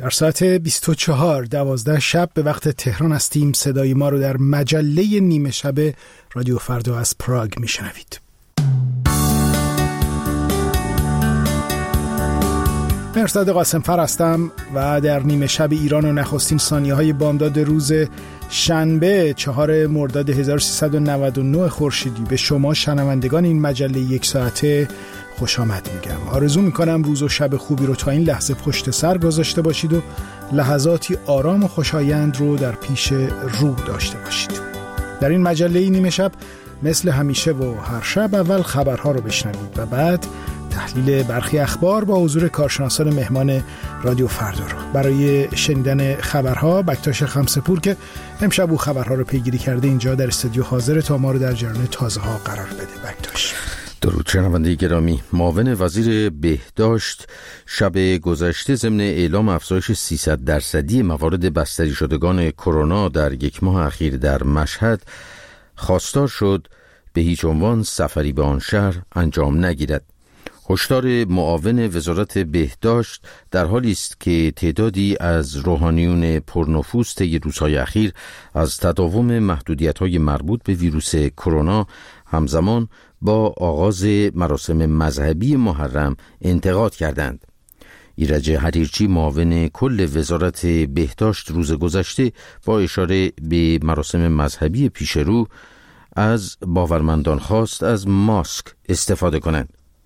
در ساعت 24:12 شب به وقت تهران هستیم. صدای ما رو در مجله نیمه شب رادیو فردا از پراگ میشنوید. مرصد قاسمفر هستم و در نیمه شب ایران و نخستین ثانیه‌های بامداد روز شنبه 4 مرداد 1399 خورشیدی به شما شنوندگان این مجله یک ساعته خوش آمد میگم. آرزو میکنم روز و شب خوبی رو تا این لحظه پشت سر گذاشته باشید و لحظاتی آرام و خوشایند رو در پیش رو داشته باشید. در این مجله نیمه شب مثل همیشه و هر شب اول خبرها رو بشنوید و بعد تحلیل برخی اخبار با حضور کارشناسان مهمان رادیو فردا رو. برای شنیدن خبرها بکتاش خمسپور که امشب او خبرها رو پیگیری کرده اینجا در استودیو حاضر تا ما رو در جریان تازه ها قرار بده. بکتاش. درود شنونده گرامی. معاون وزیر بهداشت شب گذشته ضمن اعلام افزایش 300% موارد بستری شدگان کرونا در یک ماه اخیر در مشهد خواستار شد به هیچ عنوان سفری به آن شهر انجام نگیرد. هشدار معاون وزارت بهداشت در حالی است که تعدادی از روحانیون پرنفوذ طی روزهای اخیر از تداوم محدودیت‌های مربوط به ویروس کرونا همزمان با آغاز مراسم مذهبی محرم انتقاد کردند. ایرج حریرچی معاون کل وزارت بهداشت روز گذشته با اشاره به مراسم مذهبی پیشرو از باورمندان خواست از ماسک استفاده کنند.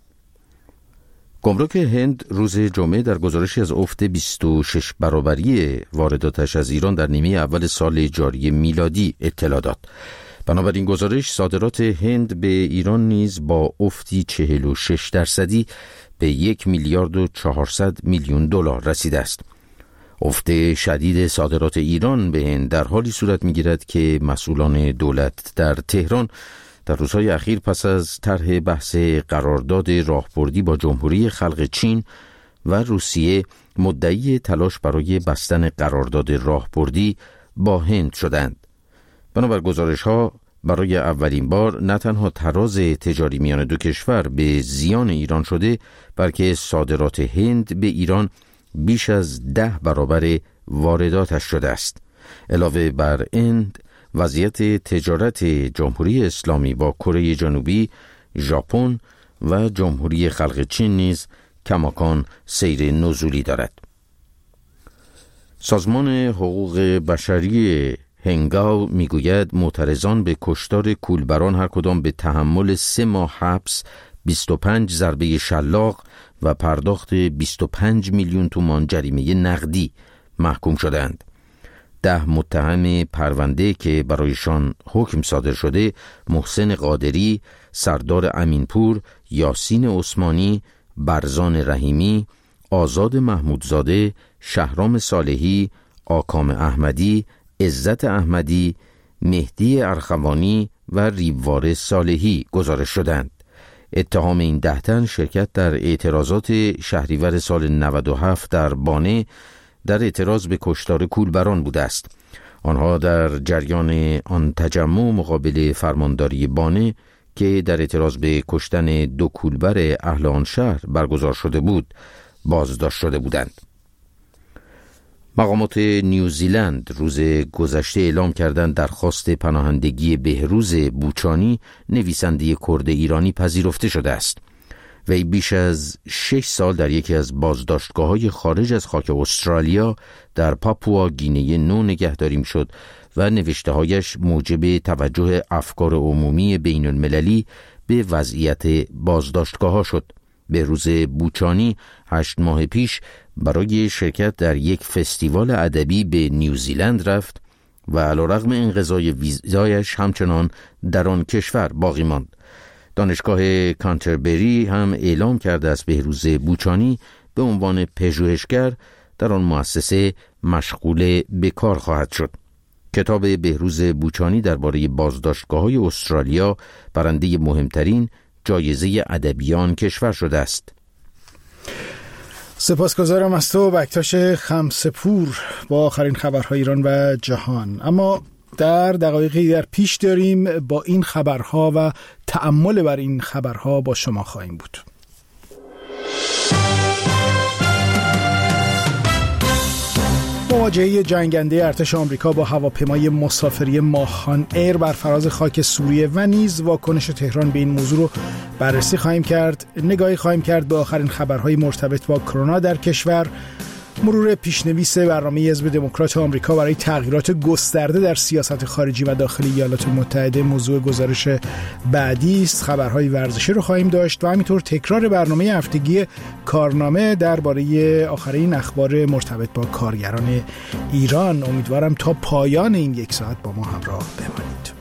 گمرک هند روز جمعه در گزارشی از افت 26 برابری وارداتش از ایران در نیمه اول سال جاری میلادی اطلاع داد. بنابراین گزارش صادرات هند به ایران نیز با افتی 46% به 1 میلیارد و 400 میلیون دلار رسیده است. افت شدید صادرات ایران به هند در حالی صورت می‌گیرد که مسئولان دولت در تهران در روزهای اخیر پس از طرح بحث قرارداد راهبردی با جمهوری خلق چین و روسیه مدعی تلاش برای بستن قرارداد راهبردی با هند شدند. بنابر گزارش‌ها برای اولین بار نه تنها تراز تجاری میان دو کشور به زیان ایران شده، بلکه صادرات هند به ایران بیش از 10 برابر وارداتش شده است. علاوه بر هند، وضعیت تجارت جمهوری اسلامی با کره جنوبی، ژاپن و جمهوری خلق چین نیز کماکان سیر نزولی دارد. سازمان حقوق بشری هنگاو میگوید معترضان به کشتار کولبران هر کدام به تحمل 3 ماه حبس، 25 ضربه شلاق و پرداخت 25 میلیون تومان جریمه نقدی محکوم شدند. 10 متهم پرونده که برایشان حکم صادر شده محسن قادری، سردار امینپور، یاسین عثمانی، برزان رحیمی، آزاد محمودزاده، شهرام صالحی، آکام احمدی، عزت احمدی، مهدی ارخوانی و ریوار صالحی گزارش شدند. اتهام این 10 تن شرکت در اعتراضات شهریور سال 97 در بانه در اعتراض به کشتار کولبران بوده است. آنها در جریان آن تجمع مقابل فرمانداری بانه که در اعتراض به کشتن 2 کولبر اهل آن شهر برگزار شده بود بازداشت شده بودند. مقامات نیوزیلند روز گذشته اعلام کردند درخواست پناهندگی بهروز بوچانی، نویسنده کرد ایرانی، پذیرفته شده است. وی بیش از 6 سال در یکی از بازداشتگاه‌های خارج از خاک استرالیا در پاپوا گینه نو نگهداری شد و نوشته‌هایش موجب توجه افکار عمومی بین المللی به وضعیت بازداشتگاه‌ها شد. بهروز بوچانی 8 ماه پیش برای شرکت در یک فستیوال ادبی به نیوزیلند رفت و علیرغم انقضای ویزایش همچنان در آن کشور باقی ماند. دانشگاه کانتربری هم اعلام کرده است بهروز بوچانی به عنوان پژوهشگر در آن مؤسسه مشغول به کار خواهد شد. کتاب بهروز بوچانی درباره بازداشتگاه‌های استرالیا برنده مهمترین جایزه ادبیان کشور شده است. سپاسگزارم از تو بکتاش خمسپور با آخرین خبرهای ایران و جهان. اما در دقایقی در پیش داریم با این خبرها و تأمل بر این خبرها با شما خواهیم بود. مواجهه جنگنده ارتش آمریکا با هواپیمای مسافری ماهان ایر بر فراز خاک سوریه و نیز واکنش تهران به این موضوع رو بررسی خواهیم کرد. نگاهی خواهیم کرد به آخرین خبرهای مرتبط با کرونا در کشور. مرور پیشنویس برنامه حزب دموکرات آمریکا برای تغییرات گسترده در سیاست خارجی و داخلی ایالات متحده موضوع گزارش بعدی است. خبرهای ورزشی رو خواهیم داشت و همینطور تکرار برنامه هفتگی کارنامه درباره آخرین اخبار مرتبط با کارگران ایران. امیدوارم تا پایان این یک ساعت با ما همراه بمانید.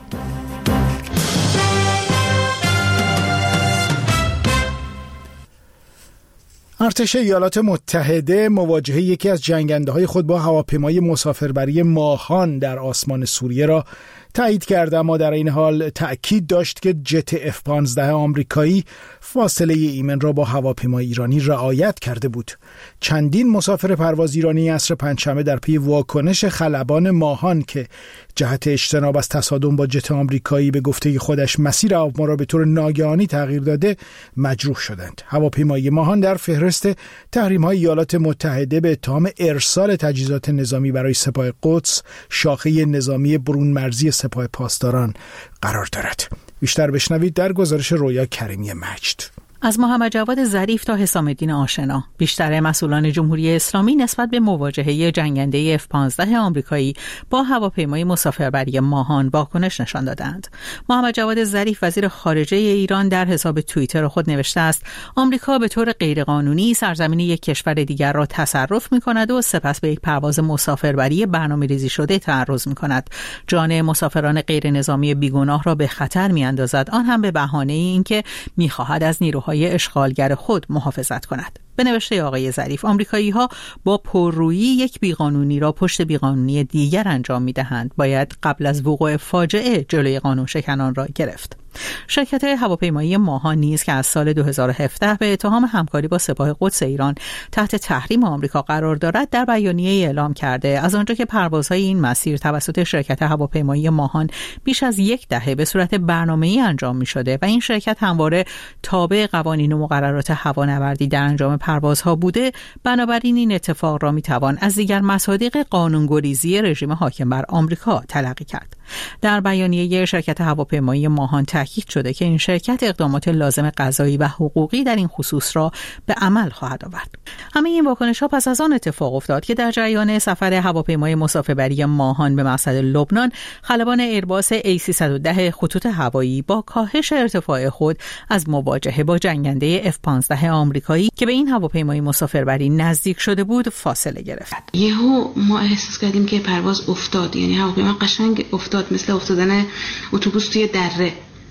ارتش ایالات متحده مواجهه یکی از جنگنده‌های خود با هواپیمای مسافربری ماهان در آسمان سوریه را تایید کرد، اما در این حال تأکید داشت که جت F-15 آمریکایی فاصله ایمن را با هواپیمای ایرانی رعایت کرده بود. چندین مسافر پرواز ایرانی عصر پنجشنبه در پی واکنش خلبان ماهان که جهت اجتناب از تصادم با جت آمریکایی به گفته خودش مسیر هواپیما را به طور ناگهانی تغییر داده مجروح شدند. هواپیمای ماهان در فهرست تحریم‌های ایالات متحده به اتهام ارسال تجهیزات نظامی برای سپاه قدس، شاخه نظامی برون مرزی سپاه پاسداران قرار دارد. بیشتر بشنوید در گزارش رویا کریمی مجد. از محمد جواد ظریف تا حسام الدین آشنا، بیشتر مسئولان جمهوری اسلامی نسبت به مواجهه جنگنده F-15 آمریکایی با هواپیمای مسافربری ماهان واکنش نشان دادند. محمد جواد ظریف وزیر خارجه ایران در حساب توییتر خود نوشته است: آمریکا به طور غیرقانونی سرزمین یک کشور دیگر را تصرف می‌کند و سپس به یک پرواز مسافربری برنامه‌ریزی شده تعرض می‌کند. جان مسافران غیر نظامی بیگناه را به خطر می‌اندازد، آن هم به بهانه اینکه می‌خواهد از نیروهای اشغالگر خود محافظت کند. به نوشته آقای ظریف، آمریکایی‌ها با پررویی یک بیقانونی را پشت بیقانونی دیگر انجام می‌دهند. باید قبل از وقوع فاجعه جلوی قانون شکنان را گرفت. شرکت هواپیمایی ماهان نیز که از سال 2017 به اتهام همکاری با سپاه قدس ایران تحت تحریم آمریکا قرار دارد، در بیانیه اعلام کرده از آنجا که پروازهای این مسیر توسط شرکت هواپیمایی ماهان بیش از یک دهه به صورت برنامه‌ای انجام می‌شده و این شرکت همواره تابع قوانین و مقررات هوانوردی در انجام پروازها بوده، بنابراین این اتفاق را می‌توان از دیگر مصادیق قانون‌گریزی رژیم حاکم بر آمریکا تلقی کرد. در بیانیه شرکت هواپیمایی ماهان تاکید شده که این شرکت اقدامات لازم قضایی و حقوقی در این خصوص را به عمل خواهد آورد. همه این واکنش‌ها پس از آن اتفاق افتاد که در جریان سفر هواپیمای مسافربری ماهان به مقصد لبنان، خلبان ایرباس A310 خطوط هوایی با کاهش ارتفاع خود از مواجهه با جنگنده F-15 آمریکایی که به این هواپیمای مسافربری نزدیک شده بود فاصله گرفت. یهو ما احساس کردیم که پرواز افتاد، یعنی هواپیما قشنگ افتاد، مثل افتادن اتوبوس توی دره.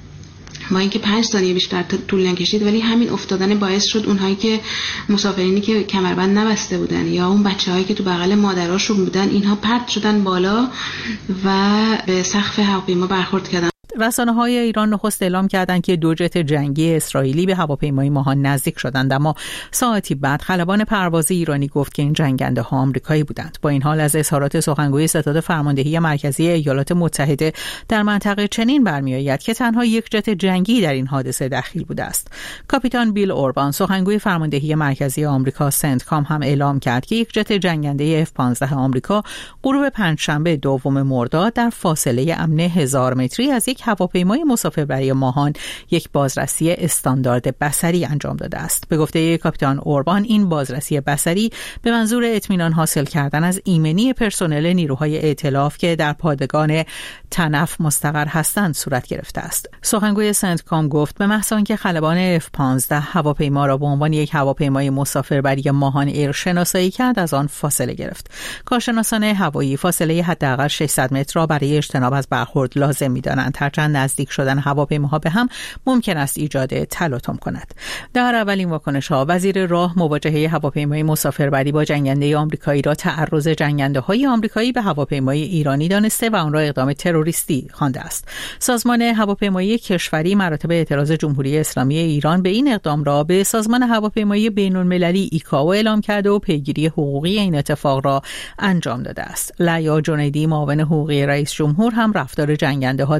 با اینکه 5 ثانیه بیشتر طول نکشید، ولی همین افتادن باعث شد اونهایی که مسافرینی که کمربند نبسته بودن یا اون بچه‌هایی که تو بغل مادراشون بودن، اینها پرت شدن بالا و به سقف هواپیما برخورد کردن. رسانه‌های ایران نخست اعلام کردند که 2 جت جنگی اسرائیلی به هواپیمای ماهان نزدیک شدند، اما ساعتی بعد خلبان پرواز ایرانی گفت که این جنگنده‌ها آمریکایی بودند. با این حال از اظهارات سخنگوی ستاد فرماندهی مرکزی ایالات متحده در منطقه چنین برمی‌آید که تنها 1 جت جنگی در این حادثه دخیل بوده است. کاپیتان بیل اوربان، سخنگوی فرماندهی مرکزی آمریکا سنتکام، هم اعلام کرد که 1 جت جنگنده F-15 آمریکا غروب پنجشنبه 2 مرداد در فاصله امن 1000 متری از یک هواپیمای مسافربری ماهان یک بازرسی استاندارد بصری انجام داده است. به گفته کاپیتان اوربان، این بازرسی بصری به منظور اطمینان حاصل کردن از ایمنی پرسنل نیروهای ائتلاف که در پادگان تنف مستقر هستند صورت گرفته است. سخنگوی سنتکام گفت به محض آنکه خلبان F-15 هواپیما را به عنوان یک هواپیمای مسافربری ماهان ایر شناسایی کرد، از آن فاصله گرفت. کارشناسان هوایی فاصله حداقل 600 متر را برای اجتناب از برخورد لازم می‌دانند، هرچند نزدیک شدن هواپیماها به هم ممکن است ایجاد تلاطم کند. در اولین واکنش‌ها، وزیر راه مواجهه هواپیمای مسافربری با جنگنده آمریکایی را تعرض جنگنده‌های آمریکایی به هواپیمای ایرانی دانسته و آن را اقدام تروریستی خوانده است. سازمان هواپیمایی کشوری مراتب اعتراض جمهوری اسلامی ایران به این اقدام را به سازمان هواپیمایی بین‌المللی ایکائو اعلام کرده و پیگیری حقوقی این اتفاق را انجام داده است. لیا جنیدی، معاون حقوقی رئیس جمهور، هم رفتار جنگنده‌ها در قبال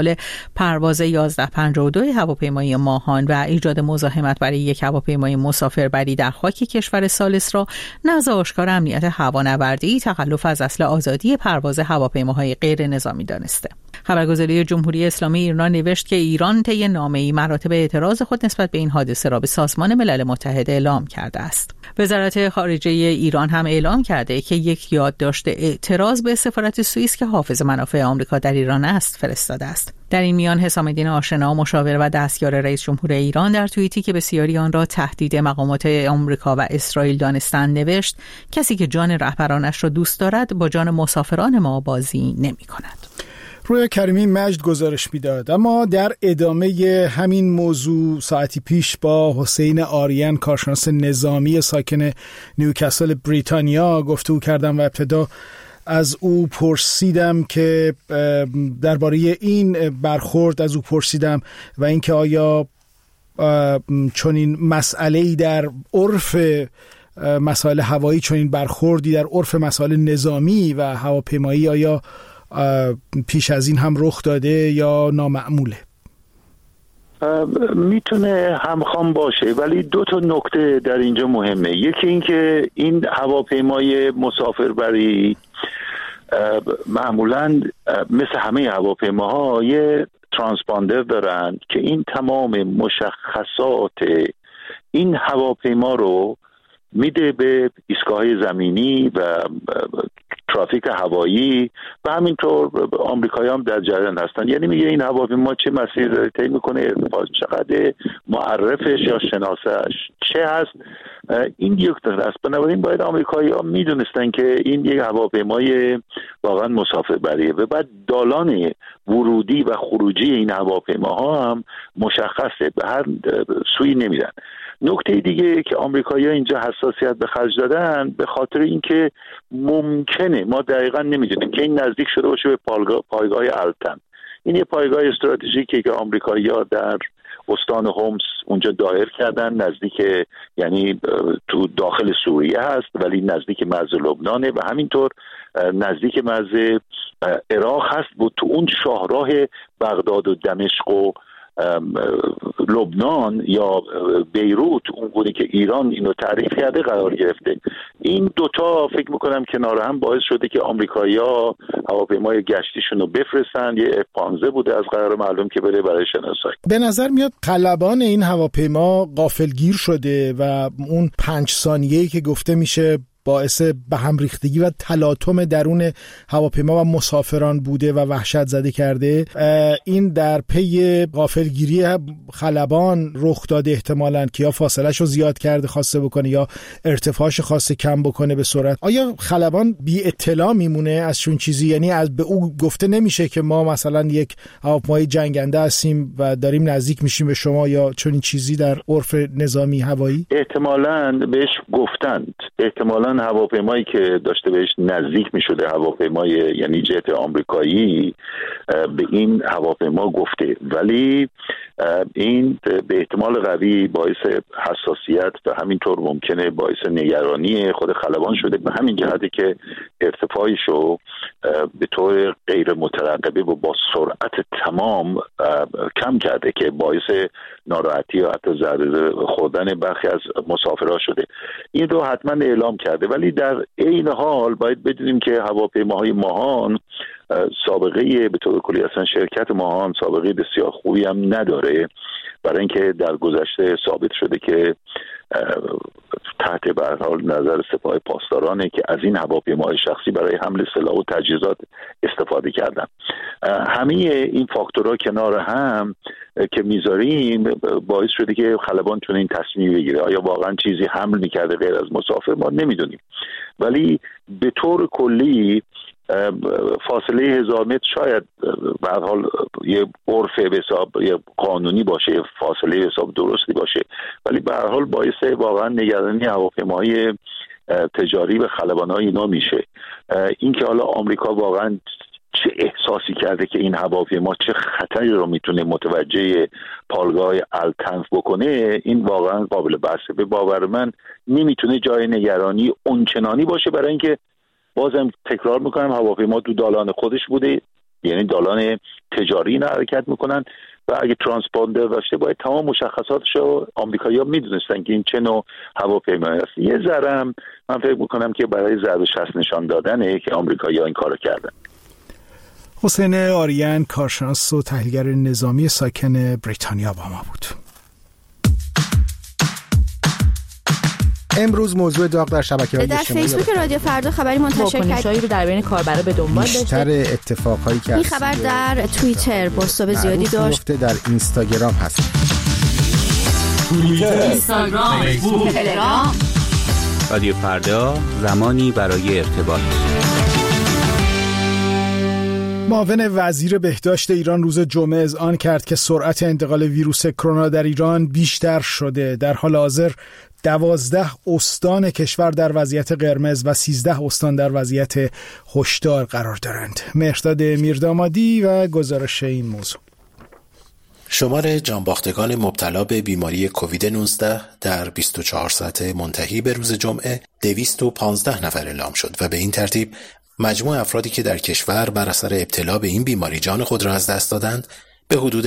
احتمال پرواز 1152 هواپیمای ماهان و ایجاد مزاحمت برای یک هواپیمای مسافربری در خاک کشور ثالث را نزد آشکار امنیت هوانوردی تخلف از اصل آزادی پرواز هواپیماهای غیر نظامی دانسته. خبرگزاری جمهوری اسلامی ایران نوشت که ایران طی نامه‌ای مراتب اعتراض خود نسبت به این حادثه را به سازمان ملل متحد اعلام کرده است. وزارت خارجه ایران هم اعلام کرده که یک یادداشت اعتراض به سفارت سوئیس که حافظ منافع آمریکا در ایران است فرستاده است. در این میان حسام الدین آشنا، مشاور و دستیار رئیس جمهور ایران، در توییتی که بسیاری آن را تهدید مقامات آمریکا و اسرائیل دانستند نوشت: کسی که جان رهبرانش را دوست دارد با جان مسافران ما بازی نمی‌کند. رویا کریمی مجد گزارش میداد. اما در ادامه همین موضوع ساعتی پیش با حسین آریان، کارشناس نظامی ساکن نیوکاسل بریتانیا، گفتگو کردم و ابتدا از او پرسیدم که درباره این برخورد از او پرسیدم و اینکه آیا چنین مسئله‌ای در عرف مسائل هوایی، چنین برخوردی در عرف مسائل نظامی و هواپیمایی آیا پیش از این هم رخ داده یا نامعموله؟ میتونه همخوان باشه، ولی دو تا نکته در اینجا مهمه. یکی این که این هواپیمای مسافربری معمولاً مثل همه هواپیماها یه ترانسپاندر دارن که این تمام مشخصات این هواپیما رو میده به ایستگاه زمینی و ترافیک هوایی و همینطور آمریکایی هم در جریان هستن. یعنی میگه این هواپیما چه مسیری داره طی میکنه، ارتفاعش چقدر، معرفش یا شناسه‌اش چه هست. این یک طرف است. بنابراین باید آمریکایی ها میدونستن که این یک هواپیمای واقعا مسافربریه و بعد دالان ورودی و خروجی این هواپیماها هم مشخصه، به هر سوی نمیرن. نکته دیگه که آمریکایی‌ها اینجا حساسیت به خرج دادن به خاطر اینکه ممکنه، ما دقیقاً نمیدونیم، که این نزدیک شده باشه به پایگاه التن. این یه پایگاه استراتژیکی که آمریکایی‌ها در استان هومس اونجا دایر کردن، نزدیک، یعنی تو داخل سوریه هست ولی نزدیک مرز لبنانه و همینطور نزدیک مرز عراق هست و تو اون شاهراه بغداد و دمشق و لبنان یا بیروت، اون گونه که ایران اینو تعریف کرده، قرار گرفته. این دوتا فکر میکنم کنار هم باعث شده که آمریکایی‌ها هواپیمای گشتیشون رو بفرستن. یه F-15 بوده از قرار معلوم که بره برای شناسایی. به نظر میاد خلبان این هواپیما غافلگیر شده و اون 5 ثانیه‌ای که گفته میشه باعث به هم ریختگی و تلاطم درون هواپیما و مسافران بوده و وحشت زده کرده، این در پی غافلگیری خلبان رخ داده احتمالاً که یا فاصله‌اش رو زیاد کرده خواسته بکنه یا ارتفاعش خواسته کم بکنه به سرعت. آیا خلبان بی اطلاع میمونه از چون چیزی؟ یعنی از به او گفته نمیشه که ما مثلا یک هواپیمای جنگنده هستیم و داریم نزدیک میشیم به شما یا چون این چیزی در عرف نظامی هوایی؟ احتمالاً بهش گفتند، احتمالاً هواپیمایی که داشته بهش نزدیک می شده، هواپیمای یعنی جت آمریکایی، به این هواپیما گفته، ولی این به احتمال قوی باعث حساسیت و همینطور ممکنه باعث نگرانی خود خلبان شده، به همین جهتی که ارتفاعشو به طور غیر مترقبه و با سرعت تمام کم کرده که باعث ناراحتی یا حتی ضرر خوردن برخی از مسافرها شده. این رو حتما اعلام کرده، ولی در عین حال باید بدونیم که هواپیماهای ماهان سابقه به طور کلی اصلا شرکت ماهان سابقه بسیار خوبی هم نداره، برای اینکه در گذشته ثابت شده که تحت به هر حال نظر سپاه پاسدارانه که از این هواپیماهای شخصی برای حمل سلاح و تجهیزات استفاده کردن. همه این فاکتورها کنار هم که میذاریم باعث شده که خلبان چون این تصمیم بگیره. آیا واقعا چیزی حمل میکرده غیر از مسافر ما نمیدونیم، ولی به طور کلی فاصله 1000 متر شاید به هر حال یه عرف به حساب یه قانونی باشه، فاصله حساب درستی باشه، ولی به هر حال باعث واقعا نگرانی هواپیماهای تجاری و خلبان‌های اینا میشه. این که حالا آمریکا واقعا چه احساسی کرده که این هواپیما چه خطری رو میتونه متوجه پایگاه التنف بکنه، این واقعا قابل بحثه. به باور من نمیتونه جای نگرانی اونچنانی باشه، برای اینکه بازم تکرار میکنم هواپیما تو دالان خودش بوده، یعنی دالان تجاری اینا حرکت میکنن و اگه ترانسپاندر داشته باید تمام مشخصاتشو آمریکایی‌ها میدونستن که این چه نوع هواپیمایی است. یه ذره من فکر میکنم که برای ضرب شست نشان دادنه که آمریکایی‌ها این کارو کردن. حسین آریان، کارشناس و تحلیلگر نظامی ساکن بریتانیا با ما بود. امروز موضوع داغ در شبکه‌های اجتماعی در فیسبوک رادیو فردا خبری منتشر کرد رو در بین کاربرا به دنبال داشته. بیشتر اتفاقایی که این خبر در توییتر بازتاب زیادی داشت. در اینستاگرام هست. اینستاگرام، فیسبوک، تلگرام. رادیو فردا، زمانی برای ارتباط. معاون وزیر بهداشت ایران روز جمعه اذعان کرد که سرعت انتقال ویروس کرونا در ایران بیشتر شده. در حال حاضر 12 استان کشور در وضعیت قرمز و 13 استان در وضعیت هشدار قرار دارند. مهرداد میردامادی و گزارش این موضوع. شمار جانباختگان مبتلا به بیماری کووید 19 در 24 ساعته منتهی به روز جمعه 215 نفر اعلام شد و به این ترتیب مجموع افرادی که در کشور بر اثر ابتلا به این بیماری جان خود را از دست دادند به حدود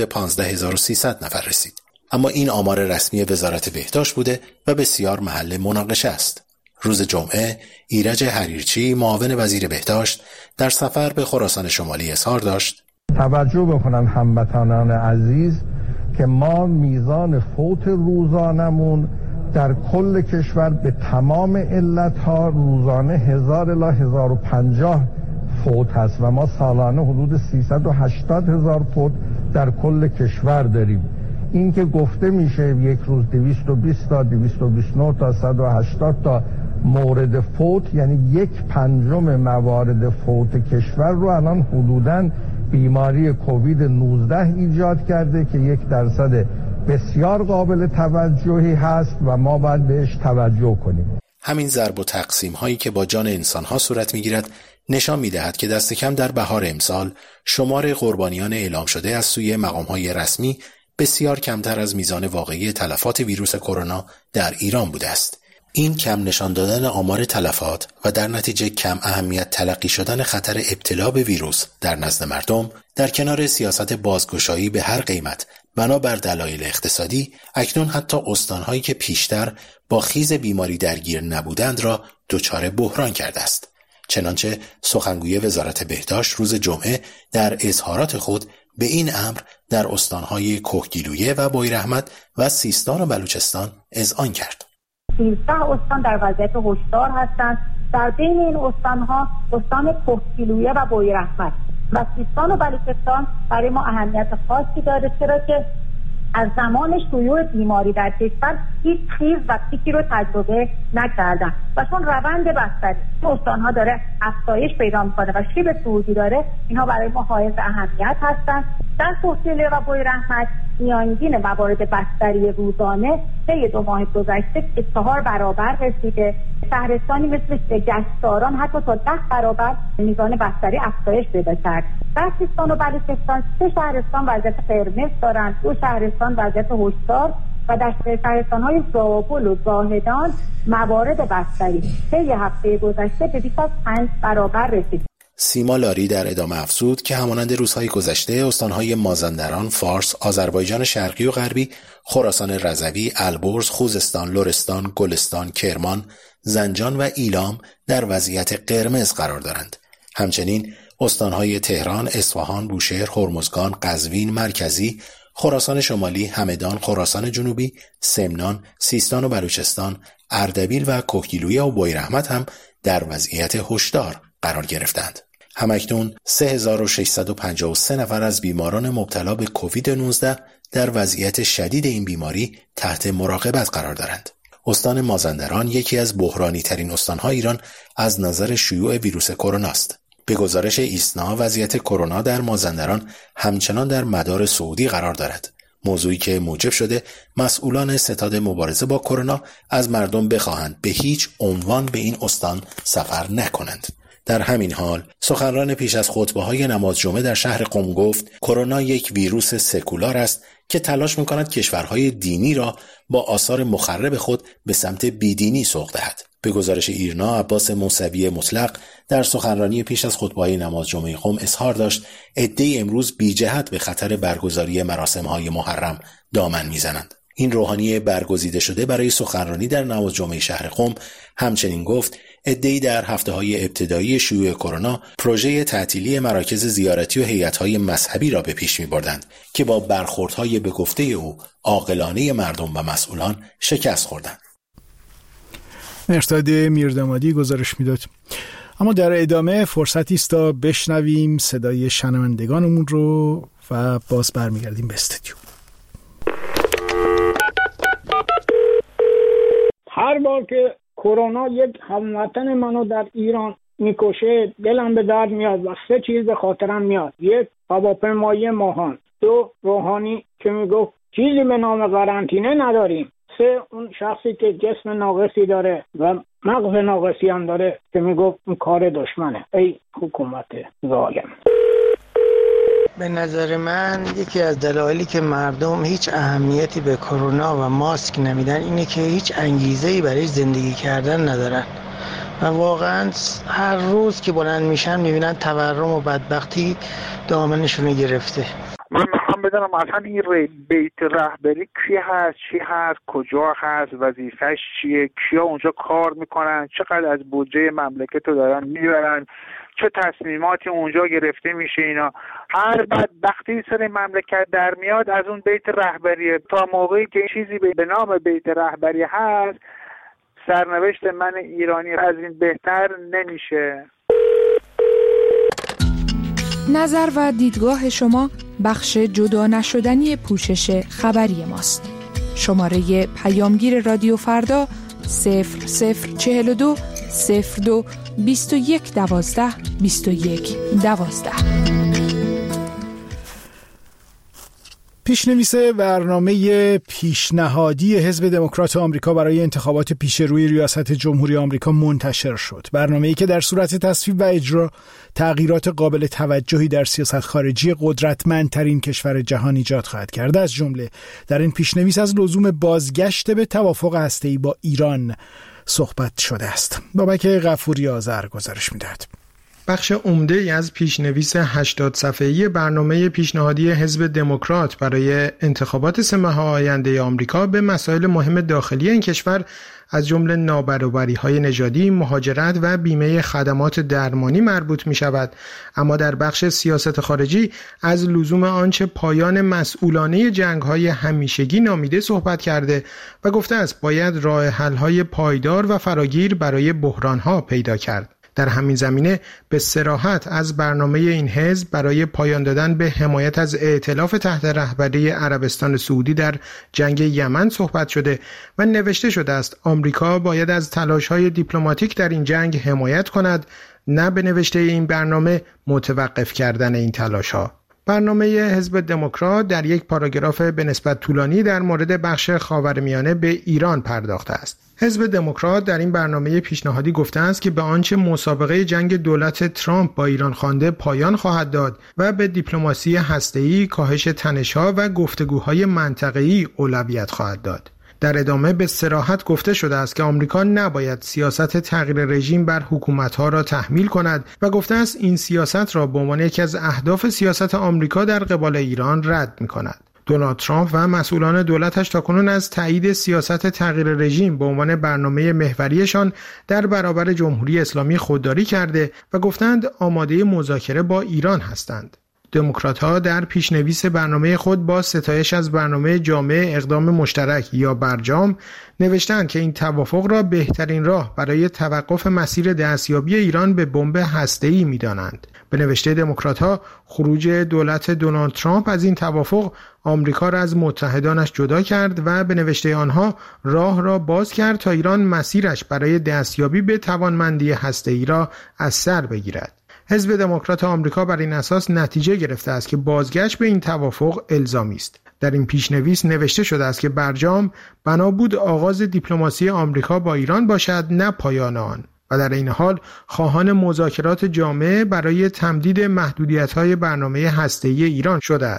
15300 نفر رسید. اما این آمار رسمی وزارت بهداشت بوده و بسیار محل مناقشه است. روز جمعه ایرج حریرچی معاون وزیر بهداشت در سفر به خراسان شمالی اظهار داشت: توجه بکنن هموطنان عزیز که ما میزان فوت روزانمون در کل کشور به تمام علتها روزانه 1000 الی 1050 فوت هست و ما سالانه حدود 380,000 فوت در کل کشور داریم. این که گفته میشه یک روز 220 تا 229 تا 180 تا مورد فوت، یعنی 1/5 موارد فوت کشور رو الان حدوداً بیماری کووید 19 ایجاد کرده که 1% بسیار قابل توجهی هست و ما باید بهش توجه کنیم. همین ضرب و تقسیم هایی که با جان انسان ها صورت میگیرد نشان میدهد که دست کم در بهار امسال شمار قربانیان اعلام شده از سوی مقام های رسمی بسیار کمتر از میزان واقعی تلفات ویروس کرونا در ایران بوده است. این کم نشان دادن آمار تلفات و در نتیجه کم اهمیت تلقی شدن خطر ابتلا به ویروس در نزد مردم در کنار سیاست بازگشایی به هر قیمت بنابر دلایل اقتصادی، اکنون حتی استانهایی که پیشتر با خیز بیماری درگیر نبودند را دچار بحران کرده است. چنانچه سخنگوی وزارت بهداشت روز جمعه در اظهارات خود به این امر در استانهای کهگیلویه و بویراحمد و سیستان و بلوچستان اذعان کرد. 13 استان در وضعیت هشدار هستند. در بین این استانها استان کهگیلویه و بویراحمد و سیستان و بلوچستان برای ما اهمیت خاصی داره، چرا که از زمان شیوع بیماری در کشور هیچ خیز و پیکی رو تجربه نکردن و چون روند بستری استانها داره افزایش پیدا میکنه و شیب صعودی داره، اینها برای ما حائز اهمیت هستند. در کهگیلویه و بویراحمد میانگین موارد بستری روزانه طی 2 ماه گذشته 4 برابر رسیده. شهرستانی مثل گشتاران حتی تا 10 برابر میزان بستری افزایش پیدا کرد. در سیستان و بلوچستان 3 شهرستان وضعیت قرمز دارند، 2 شهرستان وضعیت هشدار و در شهرستان‌های زابل و زاهدان موارد بستری طی هفته گذشته به بیش از 5 برابر رسید. سیما لاری در ادامه افزود که همانند روزهای گذشته استانهای مازندران، فارس، آذربایجان شرقی و غربی، خراسان رضوی، البرز، خوزستان، لرستان، گلستان، کرمان، زنجان و ایلام در وضعیت قرمز قرار دارند. همچنین استانهای تهران، اصفهان، بوشهر، هرمزگان، قزوین مرکزی، خراسان شمالی، همدان، خراسان جنوبی، سمنان، سیستان و بلوچستان، اردبیل و کهگیلویه و بویراحمد هم در وضعیت هشدار قرار گرفتند. همکنون 3653 نفر از بیماران مبتلا به کووید 19 در وضعیت شدید این بیماری تحت مراقبت قرار دارند. استان مازندران یکی از بحرانی ترین استان‌های ایران از نظر شیوع ویروس کرونا است. به گزارش ایسنا وضعیت کرونا در مازندران همچنان در مدار صعودی قرار دارد. موضوعی که موجب شده مسئولان ستاد مبارزه با کرونا از مردم بخواهند به هیچ عنوان به این استان سفر نکنند. در همین حال سخنران پیش از خطبه‌های نماز جمعه در شهر قم گفت کرونا یک ویروس سکولار است که تلاش می‌کند کشورهای دینی را با آثار مخرب خود به سمت بیدینی سوق دهد. به گزارش ایرنا عباس موسوی مطلق در سخنرانی پیش از خطبه‌های نماز جمعه قم اظهار داشت عده‌ای امروز بی جهت به خطر برگزاری مراسم‌های محرم دامن می‌زنند. این روحانی برگزیده شده برای سخنرانی در نماز جمعه شهر قم همچنین گفت عده‌ای در هفته‌های ابتدایی شیوع کرونا پروژه تعطیلی مراکز زیارتی و هیئت‌های مذهبی را به پیش می‌بردند که با برخوردهای به گفته او عاقلانه مردم و مسئولان شکست خوردند. مرتضی میردامادی گزارش میداد. اما در ادامه فرصتی است تا بشنویم صدای شنوندگانمون رو و باز برمیگردیم به استودیو. هر بار که کرونا یک هموطن منو در ایران میکشه دلم به درد میاد و سه چیز به خاطرم میاد. یک، هواپیمایی ماهان. دو، روحانی که میگفت چیزی به نام قرنطینه نداریم. سه، اون شخصی که جسم ناقصی داره و مغز ناقصی هم داره که میگفت این کار دشمنه. ای حکومت ظالم. به نظر من یکی از دلایلی که مردم هیچ اهمیتی به کرونا و ماسک نمیدن اینه که هیچ انگیزه‌ای برای زندگی کردن ندارن و واقعا هر روز که بلند میشن میبینن تورم و بدبختی دامنشون گرفته. من میخوام بدونم اصلا این بیت رهبری کی هست، چی هست، کجا هست، وظیفش چیه، کیا اونجا کار میکنن، چقدر از بودجه مملکت رو دارن میبرن، چه تصمیماتی اونجا گرفته میشه. اینا هر بدبختی سر مملکت در میاد از اون بیت رهبریه. تا موقعی که چیزی به نام بیت رهبری هست سرنوشت من ایرانی از این بهتر نمیشه. نظر و دیدگاه شما بخش جدا نشدنی پوشش خبری ماست. شماره پیامگیر رادیو فردا 0042 02 21 12 21 12. پیشنویس برنامه پیشنهادی حزب دموکرات آمریکا برای انتخابات پیش روی ریاست جمهوری آمریکا منتشر شد. برنامه‌ای که در صورت تصویب و اجرا تغییرات قابل توجهی در سیاست خارجی قدرتمندترین کشور جهان ایجاد خواهد کرد. از جمله در این پیشنویس از لزوم بازگشت به توافق هسته‌ای با ایران صحبت شده است. بابک غفوری آذر گزارش می‌دهد. بخش عمده‌ای از پیشنویس 80 صفحه‌ای برنامه پیشنهادی حزب دموکرات برای انتخابات 3 ماه آینده آمریکا به مسائل مهم داخلی این کشور از جمله نابرابری‌های نژادی، مهاجرت و بیمه خدمات درمانی مربوط می‌شود، اما در بخش سیاست خارجی از لزوم آنچه پایان مسئولانه جنگ‌های همیشگی نامیده صحبت کرده و گفته است باید راه حل‌های پایدار و فراگیر برای بحران‌ها پیدا کرد. در همین زمینه به صراحت از برنامه این حزب برای پایان دادن به حمایت از ائتلاف تحت رهبری عربستان سعودی در جنگ یمن صحبت شده و نوشته شده است آمریکا باید از تلاش‌های دیپلماتیک در این جنگ حمایت کند، نه به نوشته این برنامه متوقف کردن این تلاش‌ها. برنامه حزب دموکرات در یک پاراگراف به نسبت طولانی در مورد بخش خاورمیانه به ایران پرداخته است. حزب دموکرات در این برنامه پیشنهادی گفته است که به آنچه مسابقه جنگ دولت ترامپ با ایران خوانده پایان خواهد داد و به دیپلماسی هسته‌ای، کاهش تنش‌ها و گفتگوهای منطقه‌ای اولویت خواهد داد. در ادامه به صراحت گفته شده است که آمریکا نباید سیاست تغییر رژیم بر حکومت‌ها را تحمیل کند و گفته است این سیاست را به عنوان یکی از اهداف سیاست آمریکا در قبال ایران رد می‌کند. دونالد ترامپ و مسئولان دولتش تاکنون از تایید سیاست تغییر رژیم به عنوان برنامه محوریشان در برابر جمهوری اسلامی خودداری کرده و گفتند آماده مذاکره با ایران هستند. دموکرات‌ها در پیشنویس برنامه خود با ستایش از برنامه جامع اقدام مشترک یا برجام نوشتند که این توافق را بهترین راه برای توقف مسیر دستیابی ایران به بمب هسته‌ای می‌دانند. به نوشته دموکرات‌ها خروج دولت دونالد ترامپ از این توافق آمریکا را از متحدانش جدا کرد و به نوشته آنها راه را باز کرد تا ایران مسیرش برای دستیابی به توانمندی هسته‌ای را از سر بگیرد. حزب دموکرات آمریکا بر این اساس نتیجه گرفته است که بازگشت به این توافق الزامی است. در این پیشنویس نوشته شده است که برجام بنا بود آغاز دیپلماسی آمریکا با ایران باشد، نه پایان آن، و در این حال خواهان مذاکرات جامعه برای تمدید محدودیت‌های برنامه هسته‌ای ایران شده است.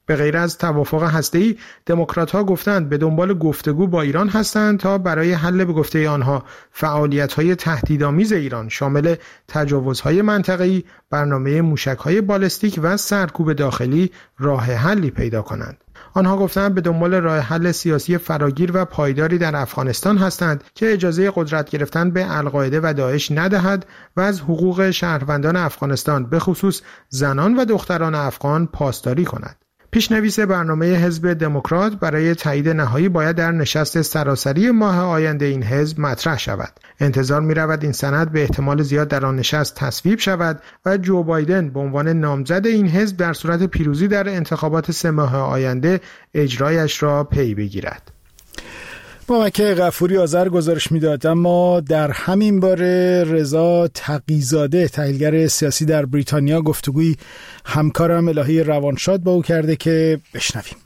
به غیر از توافق هسته‌ای، دموکرات‌ها گفتند به دنبال گفتگو با ایران هستند تا برای حل به گفته آنها فعالیت‌های تهدیدآمیز ایران شامل تجاوزهای منطقه‌ای، برنامه موشک‌های بالستیک و سرکوب داخلی راه حلی پیدا کنند. آنها گفتند به دنبال راه حل سیاسی فراگیر و پایداری در افغانستان هستند که اجازه قدرت گرفتن به القاعده و داعش ندهد و از حقوق شهروندان افغانستان به خصوص زنان و دختران افغان پاسداری کند. پیشنویس برنامه حزب دموکرات برای تایید نهایی باید در نشست سراسری ماه آینده این حزب مطرح شود. انتظار می‌رود این سند به احتمال زیاد در آن نشست تصویب شود و جو بایدن به عنوان نامزد این حزب در صورت پیروزی در انتخابات 3 ماه آینده اجرایش را پی بگیرد. بابک غفوری آذر گزارش میداد. اما در همین باره رضا تقی‌زاده تحلیلگر سیاسی در بریتانیا گفتگوی همکارم الهی روانشاد با او کرده که بشنویم.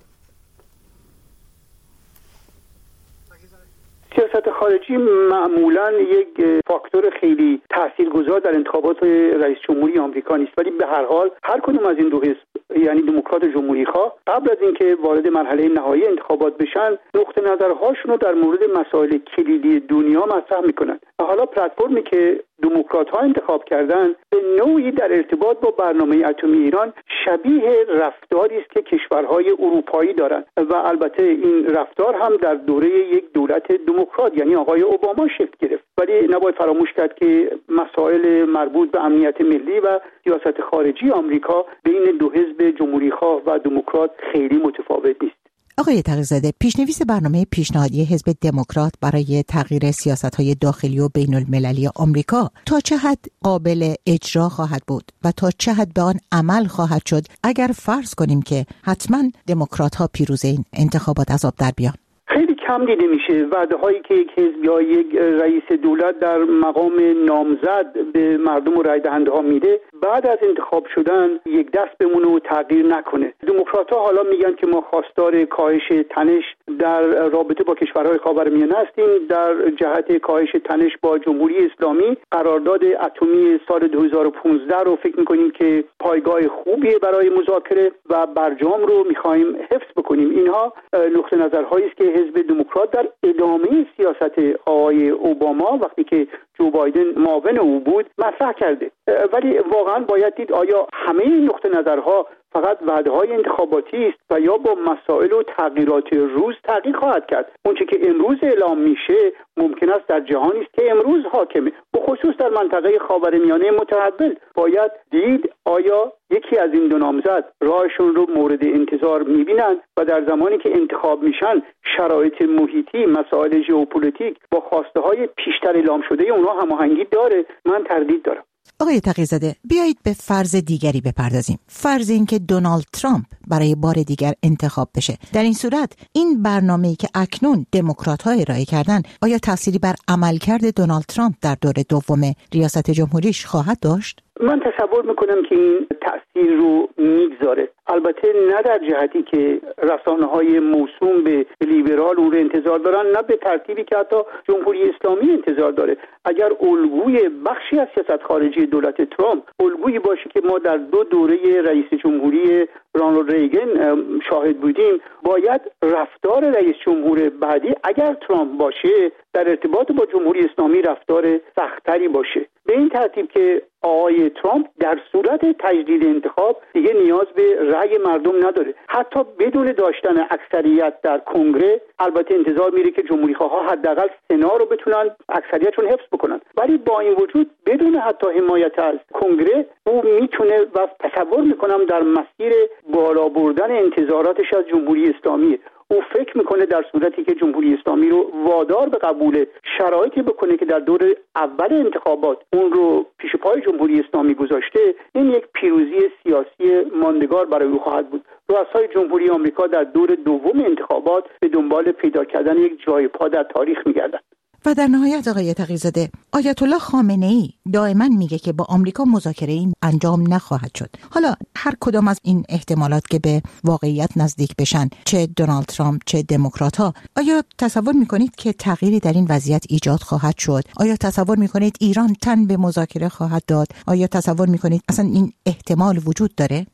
سیاست خارجی معمولاً یک فاکتور خیلی تاثیرگذار در انتخابات رئیس جمهوری آمریکا نیست، ولی به هر حال هر کدوم از این دو حزب یعنی دموکرات و جمهوری‌خواه قبل از اینکه وارد مرحله نهایی انتخابات بشن نقطه نظرهاشون رو در مورد مسائل کلیدی دنیا مطرح میکنن. حالا پلتفرمی که دموکرات‌ها انتخاب کردن به نوعی در ارتباط با برنامه اتمی ایران شبیه رفتاری است که کشورهای اروپایی دارند و البته این رفتار هم در دوره یک دولت دموکرات یعنی آقای اوباما شکل گرفت. ولی نباید فراموش کرد که مسائل مربوط به امنیت ملی و سیاست خارجی آمریکا بین دو حزب جمهوری‌خواه و دموکرات خیلی متفاوت نیست. آقای تقی‌زاده، پیشنویس برنامه پیشنهادی حزب دموکرات برای تغییر سیاست‌های داخلی و بین‌المللی آمریکا تا چه حد قابل اجرا خواهد بود و تا چه حد به آن عمل خواهد شد اگر فرض کنیم که حتما دموکرات‌ها پیروز این انتخابات از آب در بیان؟ خیلی کم دیده میشه وعده‌هایی که یک حزب یا یک رئیس دولت در مقام نامزد به مردم و رای دهنده‌ها میده بعد از انتخاب شدن یک دست بمونه و تغییر نکنه. دموکرات‌ها حالا میگن که ما خواستار کاهش تنش در رابطه با کشورهای خاورمیانه هستیم. در جهت کاهش تنش با جمهوری اسلامی قرارداد اتمی سال 2015 رو فکر میکنیم که پایگاه خوبیه برای مذاکره و برجام رو میخوایم حفظ بکنیم. اینها نقطه نظرهایی است که حزب دموکرات در ادامه سیاست آقای اوباما وقتی که جو بایدن معاون او بود مطرح کرده. ولی واقعا باید دید آیا همه این نقطه نظرها فقط وعده‌های انتخاباتی است و یا با مسائل و تغییرات روز تغییر خواهد کرد. اونچه که امروز اعلام میشه ممکن است در جهانی است که امروز حاکمه، به خصوص در منطقه خاورمیانه متحول. باید دید آیا یکی از این دو نامزد راهشون رو مورد انتظار میبینن و در زمانی که انتخاب میشن شرایط محیطی، مسائل ژئوپلیتیک با خواسته های پیشتر اعلام شده اونها هماهنگی داره. من تردید دارم. آقای تقی‌زاده، بیایید به فرض دیگری بپردازیم. فرض اینکه دونالد ترامپ برای بار دیگر انتخاب بشه. در این صورت این برنامه‌ای که اکنون دموکرات‌ها ارائه کردن آیا تأثیری بر عملکرد دونالد ترامپ در دوره دوم ریاست جمهوریش خواهد داشت؟ من تصور میکنم که این تأثیر رو میگذاره، البته نه در جهتی که رسانه‌های موسوم به لیبرال اون رو انتظار دارن، نه به ترتیبی که حتی جمهوری اسلامی انتظار داره. اگر الگوی بخشی از سیاست خارجی دولت ترامپ الگویی باشه که ما در دو دوره رئیس جمهوری رونالد ریگن شاهد بودیم، باید رفتار رئیس جمهور بعدی اگر ترامپ باشه در ارتباط با جمهوری اسلامی رفتار سخت‌تری باشه، به این ترتیب که آقای ترامپ در صورت تجدید انتخاب دیگه نیاز به رأی مردم نداره، حتی بدون داشتن اکثریت در کنگره. البته انتظار میره که جمهوری‌خواها حداقل سنا رو بتونن اکثریتشون حفظ بکنن، ولی با این وجود بدون حتی حمایت از کنگره او میتونه و تصور میکنم در مسیر بالا بردن انتظاراتش از جمهوری اسلامی. او فکر میکنه در صورتی که جمهوری اسلامی رو وادار به قبول شرایطی بکنه که در دور اول انتخابات اون رو پیش پای جمهوری اسلامی گذاشته، این یک پیروزی سیاسی ماندگار برای او خواهد بود. رؤسای جمهوری آمریکا در دور دوم انتخابات به دنبال پیدا کردن یک جای پا در تاریخ میگردند. و در نهایت آقای تقی‌زاده، آیت الله خامنه‌ای دائما میگه که با آمریکا مذاکره این انجام نخواهد شد. حالا هر کدام از این احتمالات که به واقعیت نزدیک بشن، چه دونالد ترامپ چه دموکرات‌ها، آیا تصور میکنید که تغییری در این وضعیت ایجاد خواهد شد؟ آیا تصور میکنید ایران تن به مذاکره خواهد داد؟ آیا تصور میکنید اصلا این احتمال وجود داره؟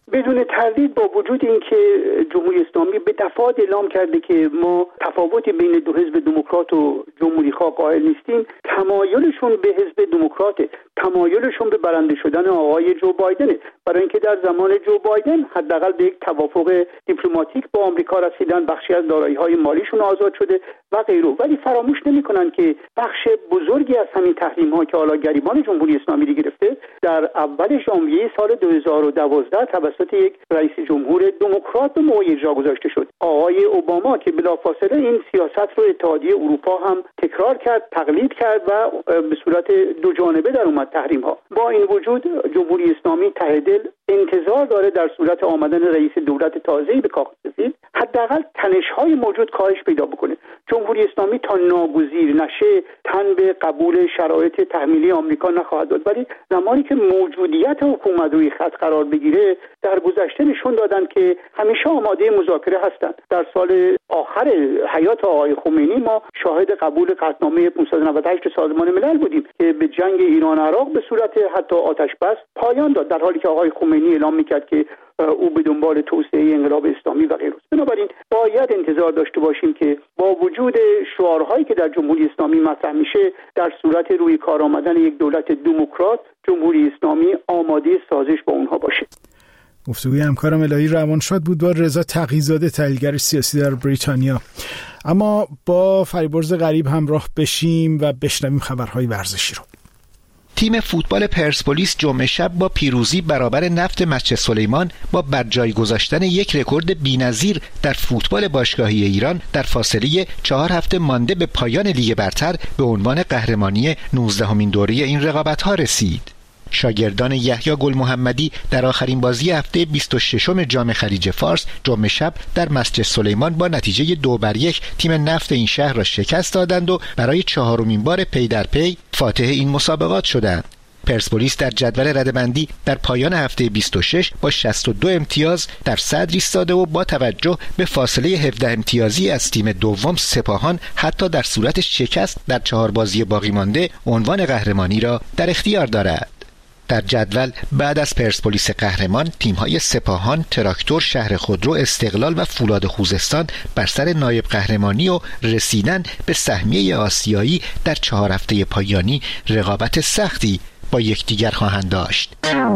بدون تردید با وجود اینکه جمهوری اسلامی به دفعات اعلام کرده که ما تفاوتی بین دو حزب دموکرات و جمهوری خواه قائل نیستیم، تمایلشون به حزب دموکراته، تمایلشون به برنده شدن آقای جو بایدنه، برای اینکه در زمان جو بایدن حداقل به یک توافق دیپلماتیک با آمریکا رسیدن، بخشی از دارایی‌های مالیشون آزاد شده و غیره. ولی فراموش نمی‌کنن که بخش بزرگی از همین تحریم‌ها که حالا گریبان جمهوری اسلامی رو گرفته در اول ژانویه سال 2012 توسط یک رئیس جمهور دموکرات به موقع اجرا گذاشته شد، آقای اوباما، که بلافاصله این سیاست رو اتحادیه اروپا هم تکرار کرد، تقلید کرد و به صورت دو جانبه در اومد تحریم‌ها. با این وجود جمهوری اسلامی ته دل انتظار داره در صورت آمدن رئیس دولت تازه‌ای به کاخ سفید حداقل تنش‌های موجود کاهش پیدا بکنه. جمهوری اسلامی تا ناگزیر نشه تن به قبول شرایط تحمیلی آمریکا نخواهد داد، ولی زمانی که موجودیت حکومت روی خط قرار بگیره، در گذشته نشون دادن که همیشه آماده مذاکره هستند. در سال آخر حیات آقای خمینی ما شاهد قبول قطعنامه 598 سازمان ملل بودیم که به جنگ ایران عراق به صورت حتی آتش بس پایان داد، در حالی که آقای خمینی اعلام میکرد که او به دنبال توسعه انقلاب اسلامی و غیره. بنابراین باید انتظار داشته باشیم که با وجود شعارهایی که در جمهوری اسلامی مطرح میشه، در صورت روی کار آمدن یک دولت دموکرات، جمهوری اسلامی آماده سازش با اونها باشه. گفتگوی همکارم الهی روانشاد بود با رضا تقی‌زاده، تحلیلگر سیاسی در بریتانیا. اما با فریبرز غریب همراه بشیم و بشنویم خبرهای ورزشی رو. تیم فوتبال پرسپولیس جمعه شب با پیروزی برابر نفت مسجد سلیمان با برجای گذاشتن یک رکورد بی‌نظیر در فوتبال باشگاهی ایران در فاصله 4 هفته مانده به پایان لیگ برتر به عنوان قهرمانی 19مین دوره این رقابت‌ها رسید. شاگردان یحیی گل محمدی در آخرین بازی هفته 26م جام خلیج فارس جمعه شب در مسجد سلیمان با نتیجه 2-1 تیم نفت این شهر را شکست دادند و برای 4مین بار پی در پی فاتح این مسابقات شدند. پرسپولیس در جدول رده‌بندی در پایان هفته 26 با 62 امتیاز در صدر ایستاده و با توجه به فاصله 17 امتیازی از تیم دوم سپاهان حتی در صورت شکست در 4 بازی باقی مانده عنوان قهرمانی را در اختیار دارد. در جدول بعد از پرسپولیس قهرمان تیم‌های سپاهان، تراکتور، شهر خودرو، استقلال و فولاد خوزستان بر سر نایب قهرمانی و رسیدن به سهمیه آسیایی در 4 هفته پایانی رقابت سختی با یکدیگر خواهند داشت.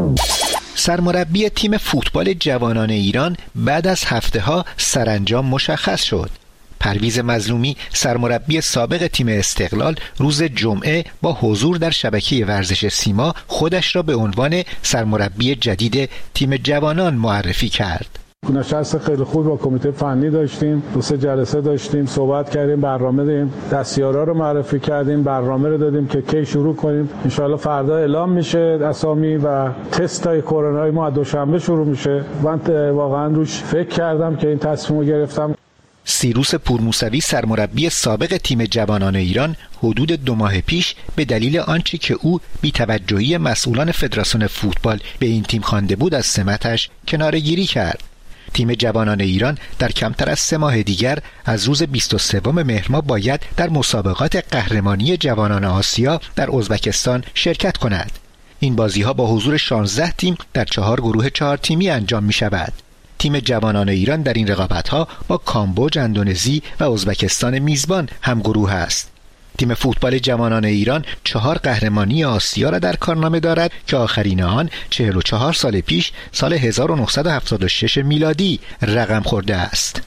سرمربی تیم فوتبال جوانان ایران بعد از هفته‌ها سرانجام مشخص شد. پرویز مظلومی سرمربی سابق تیم استقلال روز جمعه با حضور در شبکه ورزش سیما خودش را به عنوان سرمربی جدید تیم جوانان معرفی کرد. نشست خیلی خوب با کمیته فنی داشتیم، 2-3 جلسه داشتیم، صحبت کردیم، برنامه دادیم، دستیارا رو معرفی کردیم، برنامه رو دادیم که کی شروع کنیم. ان شاءالله فردا اعلام میشه اسامی و تستای کرونایی ما دوشنبه شروع میشه. من واقعا روش فکر کردم که این تصمیمو گرفتم. سیروس پورموسوی سرمربی سابق تیم جوانان ایران حدود 2 ماه پیش به دلیل آنچه که او بی‌توجهی مسئولان فدراسیون فوتبال به این تیم خوانده بود از سمتش کناره‌گیری کرد. تیم جوانان ایران در کمتر از 3 ماه دیگر از روز 23 مهر ماه باید در مسابقات قهرمانی جوانان آسیا در ازبکستان شرکت کند. این بازی‌ها با حضور 16 تیم در 4 گروه 4 تیمی انجام می‌شود. تیم جوانان ایران در این رقابت‌ها با کامبوج، اندونزی و ازبکستان میزبان هم گروه است. تیم فوتبال جوانان ایران 4 قهرمانی آسیا را در کارنامه دارد که آخرین آن 44 سال پیش سال 1976 میلادی رقم خورده است.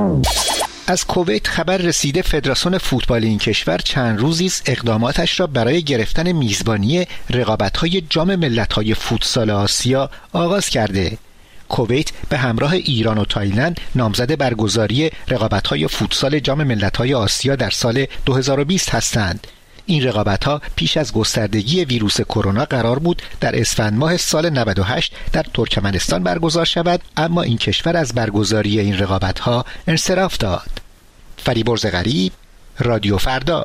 از کویت خبر رسیده فدراسیون فوتبال این کشور چند روزی است اقداماتش را برای گرفتن میزبانی رقابت‌های جام ملت‌های فوتسال آسیا آغاز کرده. کویت به همراه ایران و تایلند نامزد برگزاری رقابت‌های فوتسال جام ملت‌های آسیا در سال 2020 هستند. این رقابت‌ها پیش از گستردگی ویروس کرونا قرار بود در اسفند ماه سال 98 در ترکمنستان برگزار شود، اما این کشور از برگزاری این رقابت‌ها انصراف داد. فریبرز غریب، رادیو فردا.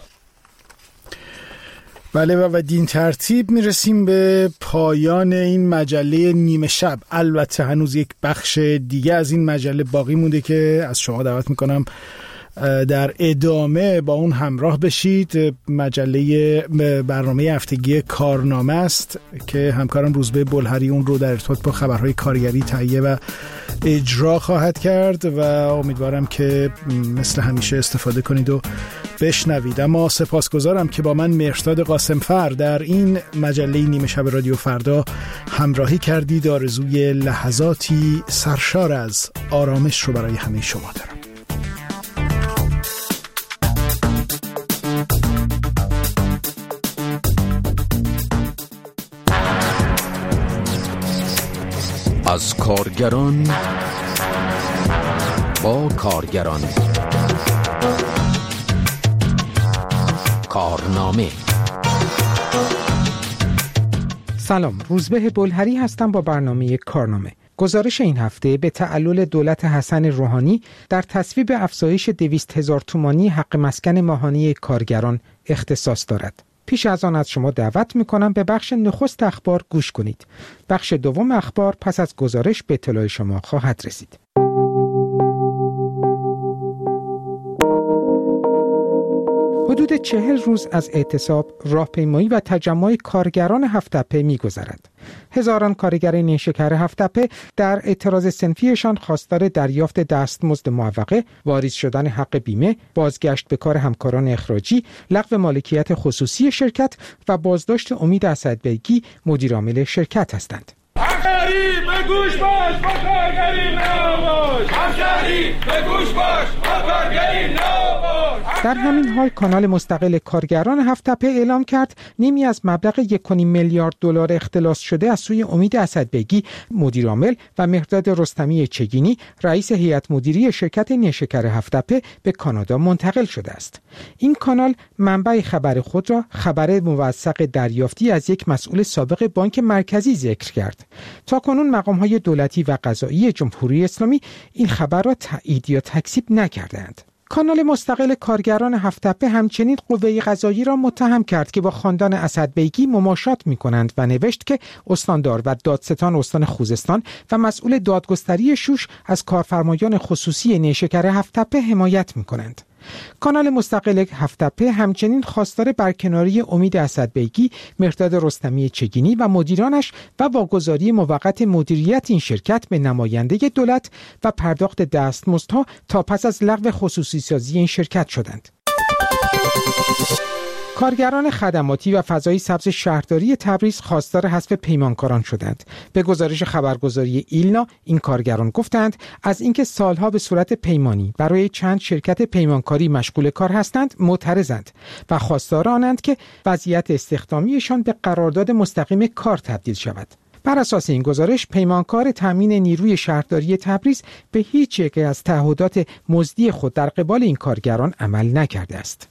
بله و بدین ترتیب میرسیم به پایان این مجله نیمه شب. البته هنوز یک بخش دیگه از این مجله باقی مونده که از شما دعوت میکنم در ادامه با اون همراه بشید. مجله برنامه هفتگی کارنامه است که همکارم روزبه بلهری اون رو در ارتباط با خبرهای کارگری تهیه و اجرا خواهد کرد و امیدوارم که مثل همیشه استفاده کنید و بشنوید. اما سپاسگزارم که با من مهرزاد قاسمفر در این مجله نیمه شب رادیو فردا همراهی کردید. آرزوی لحظاتی سرشار از آرامش رو برای همه شما دارم. از کارگران با کارگران، کارنامه. سلام، روزبه بلهری هستم با برنامه کارنامه. گزارش این هفته به تعلل دولت حسن روحانی در تصویب افزایش 200,000 تومانی حق مسکن ماهانه کارگران اختصاص دارد. پیش از آن از شما دعوت میکنم به بخش نخست اخبار گوش کنید. بخش دوم اخبار پس از گزارش به اطلاع شما خواهد رسید. حدود 40 روز از اعتصاب، راهپیمایی و تجمع کارگران هفت‌تپه می‌گذرد. هزاران کارگر نیشکر هفت‌تپه در اعتراض صنفیشان خواستار دریافت دستمزد معوقه، واریز شدن حق بیمه، بازگشت به کار همکاران اخراجی، لغو مالکیت خصوصی شرکت و بازداشت امید اسدبگی مدیرعامل شرکت هستند. همشهری به گوش باش، با کارگری نباش. همشهری به گوش باش، با کارگری نباش. در همین حال کانال مستقل کارگران هفت‌تپه اعلام کرد نیمی از مبلغ 1.5 میلیارد دلار اختلاس شده از سوی امید اسدبگی مدیرعامل و مهرداد رستمی چگینی رئیس هیئت مدیره شرکت نیشکر هفت‌تپه به کانادا منتقل شده است. این کانال منبع خبر خود را خبر موثق دریافتی از یک مسئول سابق بانک مرکزی ذکر کرد. تاکنون مقام‌های دولتی و قضایی جمهوری اسلامی این خبر را تایید یا تکذیب نکردند. کانال مستقل کارگران هفت‌تپه همچنین قوه قضایی را متهم کرد که با خاندان اسدبگی مماشات می‌کنند و نوشت که استاندار و دادستان استان خوزستان و مسئول دادگستری شوش از کارفرمایان خصوصی نیشکر هفت‌تپه حمایت می‌کنند. کانال مستقل هفت‌تپه همچنین خواستار برکناری امید اسدبگی، مهرداد رستمی چگینی و مدیرانش و واگذاری موقت مدیریت این شرکت به نماینده دولت و پرداخت دستمزدها تا پس از لغو خصوصی سازی این شرکت شدند. کارگران خدماتی و فضای سبز شهرداری تبریز خواستار حذف پیمانکاران شدند. به گزارش خبرگزاری ایلنا این کارگران گفتند از اینکه سالها به صورت پیمانی برای چند شرکت پیمانکاری مشغول کار هستند معترضند و خواستار آنند که وضعیت استخدامیشان به قرارداد مستقیم کار تبدیل شود. بر اساس این گزارش پیمانکار تامین نیروی شهرداری تبریز به هیچ یک از تعهدات مزدی خود در قبال این کارگران عمل نکرده است.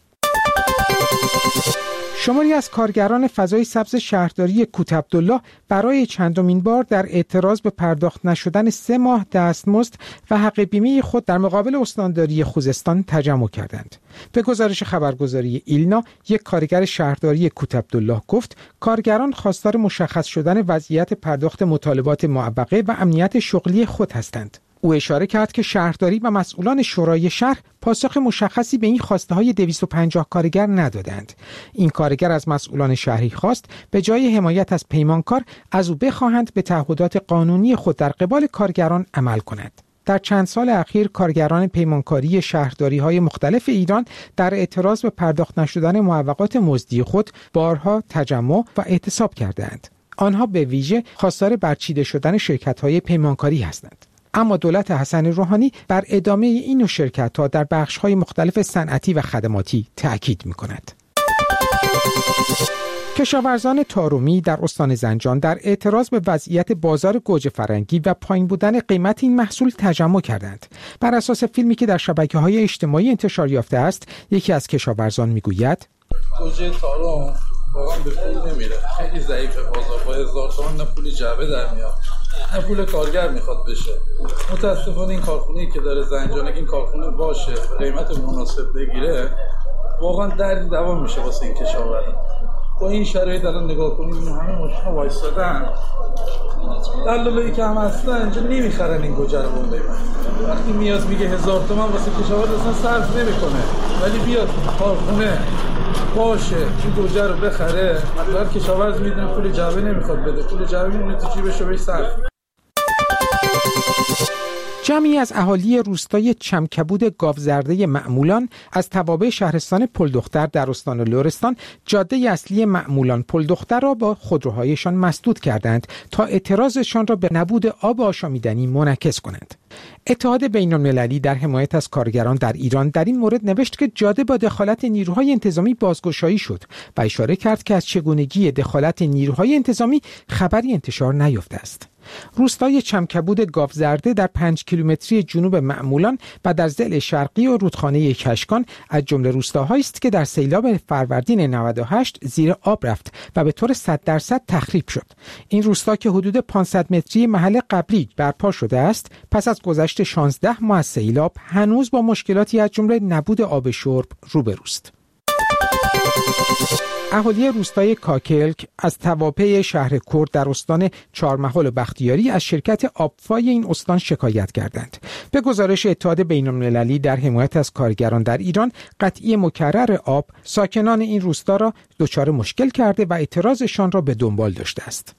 شماری از کارگران فضای سبز شهرداری کوت عبدالله برای چندمین بار در اعتراض به پرداخت نشدن 3 ماه دستمزد و حق بیمه خود در مقابل استانداری خوزستان تجمع کردند. به گزارش خبرگزاری ایلنا یک کارگر شهرداری کوت عبدالله گفت کارگران خواستار مشخص شدن وضعیت پرداخت مطالبات معوقه و امنیت شغلی خود هستند. او اشاره کرد که شهرداری و مسئولان شورای شهر پاسخ مشخصی به این خواسته های 250 کارگر ندادند. این کارگر از مسئولان شهری خواست به جای حمایت از پیمانکار از او بخواهند به تعهدات قانونی خود در قبال کارگران عمل کند. در چند سال اخیر کارگران پیمانکاری شهرداری‌های مختلف ایران در اعتراض به پرداخت نشدن معوقات مزدی خود بارها تجمع و اعتصاب کردند. آنها به ویژه خواستار برچیده شدن شرکت‌های پیمانکاری هستند. اما دولت حسن روحانی بر ادامه این نوع شرکت‌ها در بخش‌های مختلف صنعتی و خدماتی تأکید می‌کند. کشاورزان تارومی در استان زنجان در اعتراض به وضعیت بازار گوجه فرنگی و پایین بودن قیمت این محصول تجمع کردند. بر اساس فیلمی که در شبکه‌های اجتماعی انتشار یافته است، یکی از کشاورزان می‌گوید: گوجه تارم واقعا به پول نمیره، خیلی ضعیفه بازار، با 1000 تومان نه پول جعبه در میاد نه پول کارگر میخواد بشه. متاسفانه این کارخونه‌ای که داره زنجان، این کارخونه باشه قیمت مناسب بگیره واقعا دردی دوا میشه واسه این کشاورزان. با این شرایط الان نگاه کنیم همه ماشینا وایسادن، دلالایی که هم هستن اینجا نمیخرن این گوجه رو اون قیمت. وقتی میاد میگه 1000 تومان واسه کشاورز اصلا صرف نمیکنه، ولی بیاد کارخونه باشه این گوجه رو بخره، مثلا کشاورز میدونه پول جعبه نمیخواد بده، پول جعبه میمونه تو جیبش و بهش صرف. جمعی از اهالی روستای چمکبود گاوزرده معمولان از توابع شهرستان پلدختر در استان لرستان جاده اصلی معمولان پلدختر را با خودروهایشان مسدود کردند تا اعتراضشان را به نبود آب آشامیدنی منعکس کنند. اتحاد بین‌المللی در حمایت از کارگران در ایران در این مورد نوشت که جاده با دخالت نیروهای انتظامی بازگشایی شد و اشاره کرد که از چگونگی دخالت نیروهای انتظامی خبری انتشار نیافته است. روستای چمکبود گاوزرده در 5 کیلومتری جنوب معمولان و در ضلع شرقی و رودخانه کشکان از جمله روستاهایی است که در سیلاب فروردین 98 زیر آب رفت و به طور 100% تخریب شد. این روستا که حدود 500 متری محل قبلی برپا شده است، پس از گذشت 16 ماه از سیلاب هنوز با مشکلاتی از جمله نبود آب شرب روبروست. اهالی روستای کاکلک از توابع شهر کرد در استان چهارمحال و بختیاری از شرکت آبفای این استان شکایت کردند. به گزارش اتحاد بین‌المللی در حمایت از کارگران در ایران، قطعی مکرر آب ساکنان این روستا را دچار مشکل کرده و اعتراضشان را به دنبال داشته است.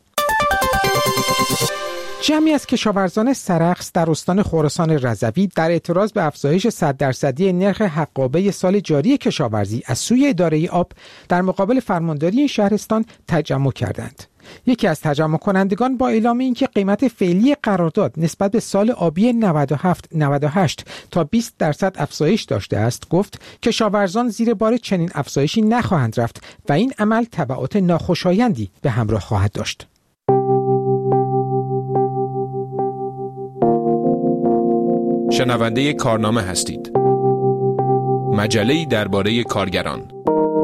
جمعی از کشاورزان سرخس در استان خراسان رضوی در اعتراض به افزایش 100% نرخ حقابه سال جاری کشاورزی از سوی اداره آب در مقابل فرمانداری این شهرستان تجمع کردند. یکی از تجمع کنندگان با اعلام اینکه قیمت فعلی قرارداد نسبت به سال آبی 97-98 تا 20% افزایش داشته است، گفت کشاورزان زیر بار چنین افزایشی نخواهند رفت و این عمل تبعات ناخوشایندی به همراه خواهد داشت. شنونده کارنامه هستید. مجله‌ای درباره کارگران.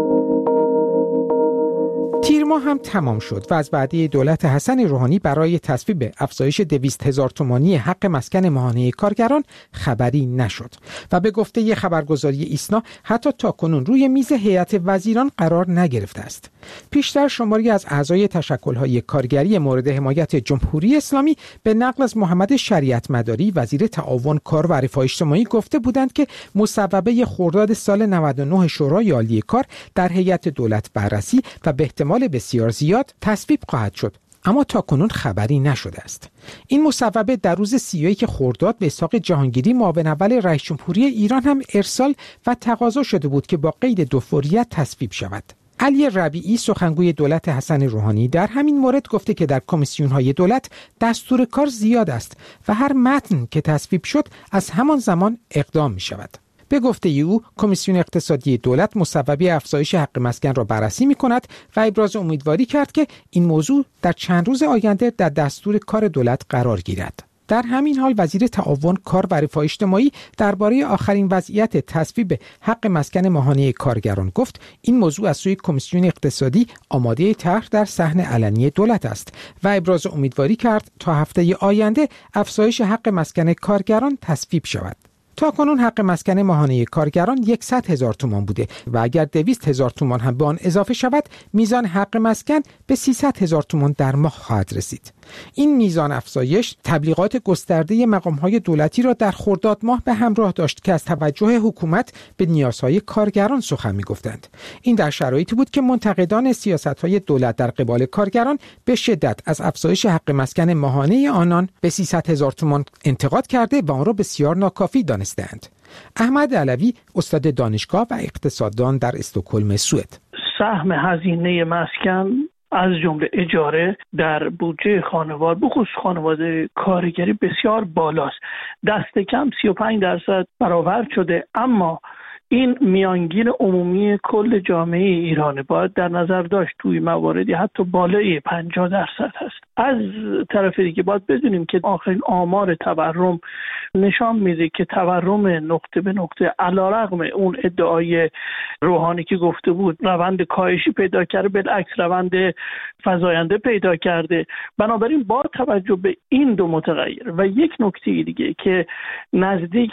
تیر ماه هم تمام شد و از وعده دولت حسن روحانی برای تصویب افزایش 200,000 تومانی حق مسکن ماهانه کارگران خبری نشد و به گفته ی خبرگزاری ایسنا حتی تاکنون روی میز هیئت وزیران قرار نگرفته است. پیشتر شماری از اعضای تشکل‌های کارگری مورد حمایت جمهوری اسلامی به نقل از محمد شریعت مداری وزیر تعاون کار و رفاه اجتماعی گفته بودند که مصوبه خرداد سال 99 شورای عالی کار در هیئت دولت بررسی و به احتمال بسیار زیاد تصویب خواهد شد، اما تاکنون خبری نشده است. این مصوبه در روز 31 خرداد به اسحاق جهانگیری معاون اول رئیس جمهوری ایران هم ارسال و تقاضا شده بود که با قید 2 فوریت تصویب شود. علی ربیعی سخنگوی دولت حسن روحانی در همین مورد گفته که در کمیسیون‌های دولت دستور کار زیاد است و هر متن که تصویب شد از همان زمان اقدام می شود. به گفته او، کمیسیون اقتصادی دولت مصوبه افزایش حق مسکن را بررسی می‌کند و ابراز امیدواری کرد که این موضوع در چند روز آینده در دستور کار دولت قرار گیرد. در همین حال وزیر تعاون کار و رفاه اجتماعی درباره آخرین وضعیت تصویب حق مسکن ماهانه کارگران گفت این موضوع از سوی کمیسیون اقتصادی آماده طرح در صحن علنی دولت است و ابراز امیدواری کرد تا هفته آینده افزایش حق مسکن کارگران تصویب شود. تاکنون حق مسکن ماهانه کارگران 100,000 تومان بوده و اگر 200,000 تومان هم به آن اضافه شود میزان حق مسکن به 300,000 تومان در ماه خواهد رسید. این میزان افزایش تبلیغات گسترده مقام‌های دولتی را در خرداد ماه به همراه داشت که از توجه حکومت به نیازهای کارگران سخن می‌گفتند. این در شرایطی بود که منتقدان سیاست‌های دولت در قبال کارگران به شدت از افزایش حق مسکن ماهانه آنان به 300,000 تومان انتقاد کرده و آن را بسیار ناکافی دانستند. احمد علوی استاد دانشگاه و اقتصاددان در استکهلم سوئد: سهم هزینه مسکن از جمله اجاره در بودجه خانوار بخصوص خانواده کارگری بسیار بالاست. دست کم 35% برآورد شده، اما این میانگین عمومی کل جامعه ایرانه باید در نظر داشت. توی مواردی حتی بالای 50% هست. از طرف دیگه باید بدونیم که آخرین آمار تورم نشان میده که تورم نقطه به نقطه علیرغم اون ادعای روحانی که گفته بود روند کاهشی پیدا کرده، بالعکس روند فزاینده پیدا کرده. بنابراین با توجه به این دو متغیر و یک نکته دیگه که نزدیک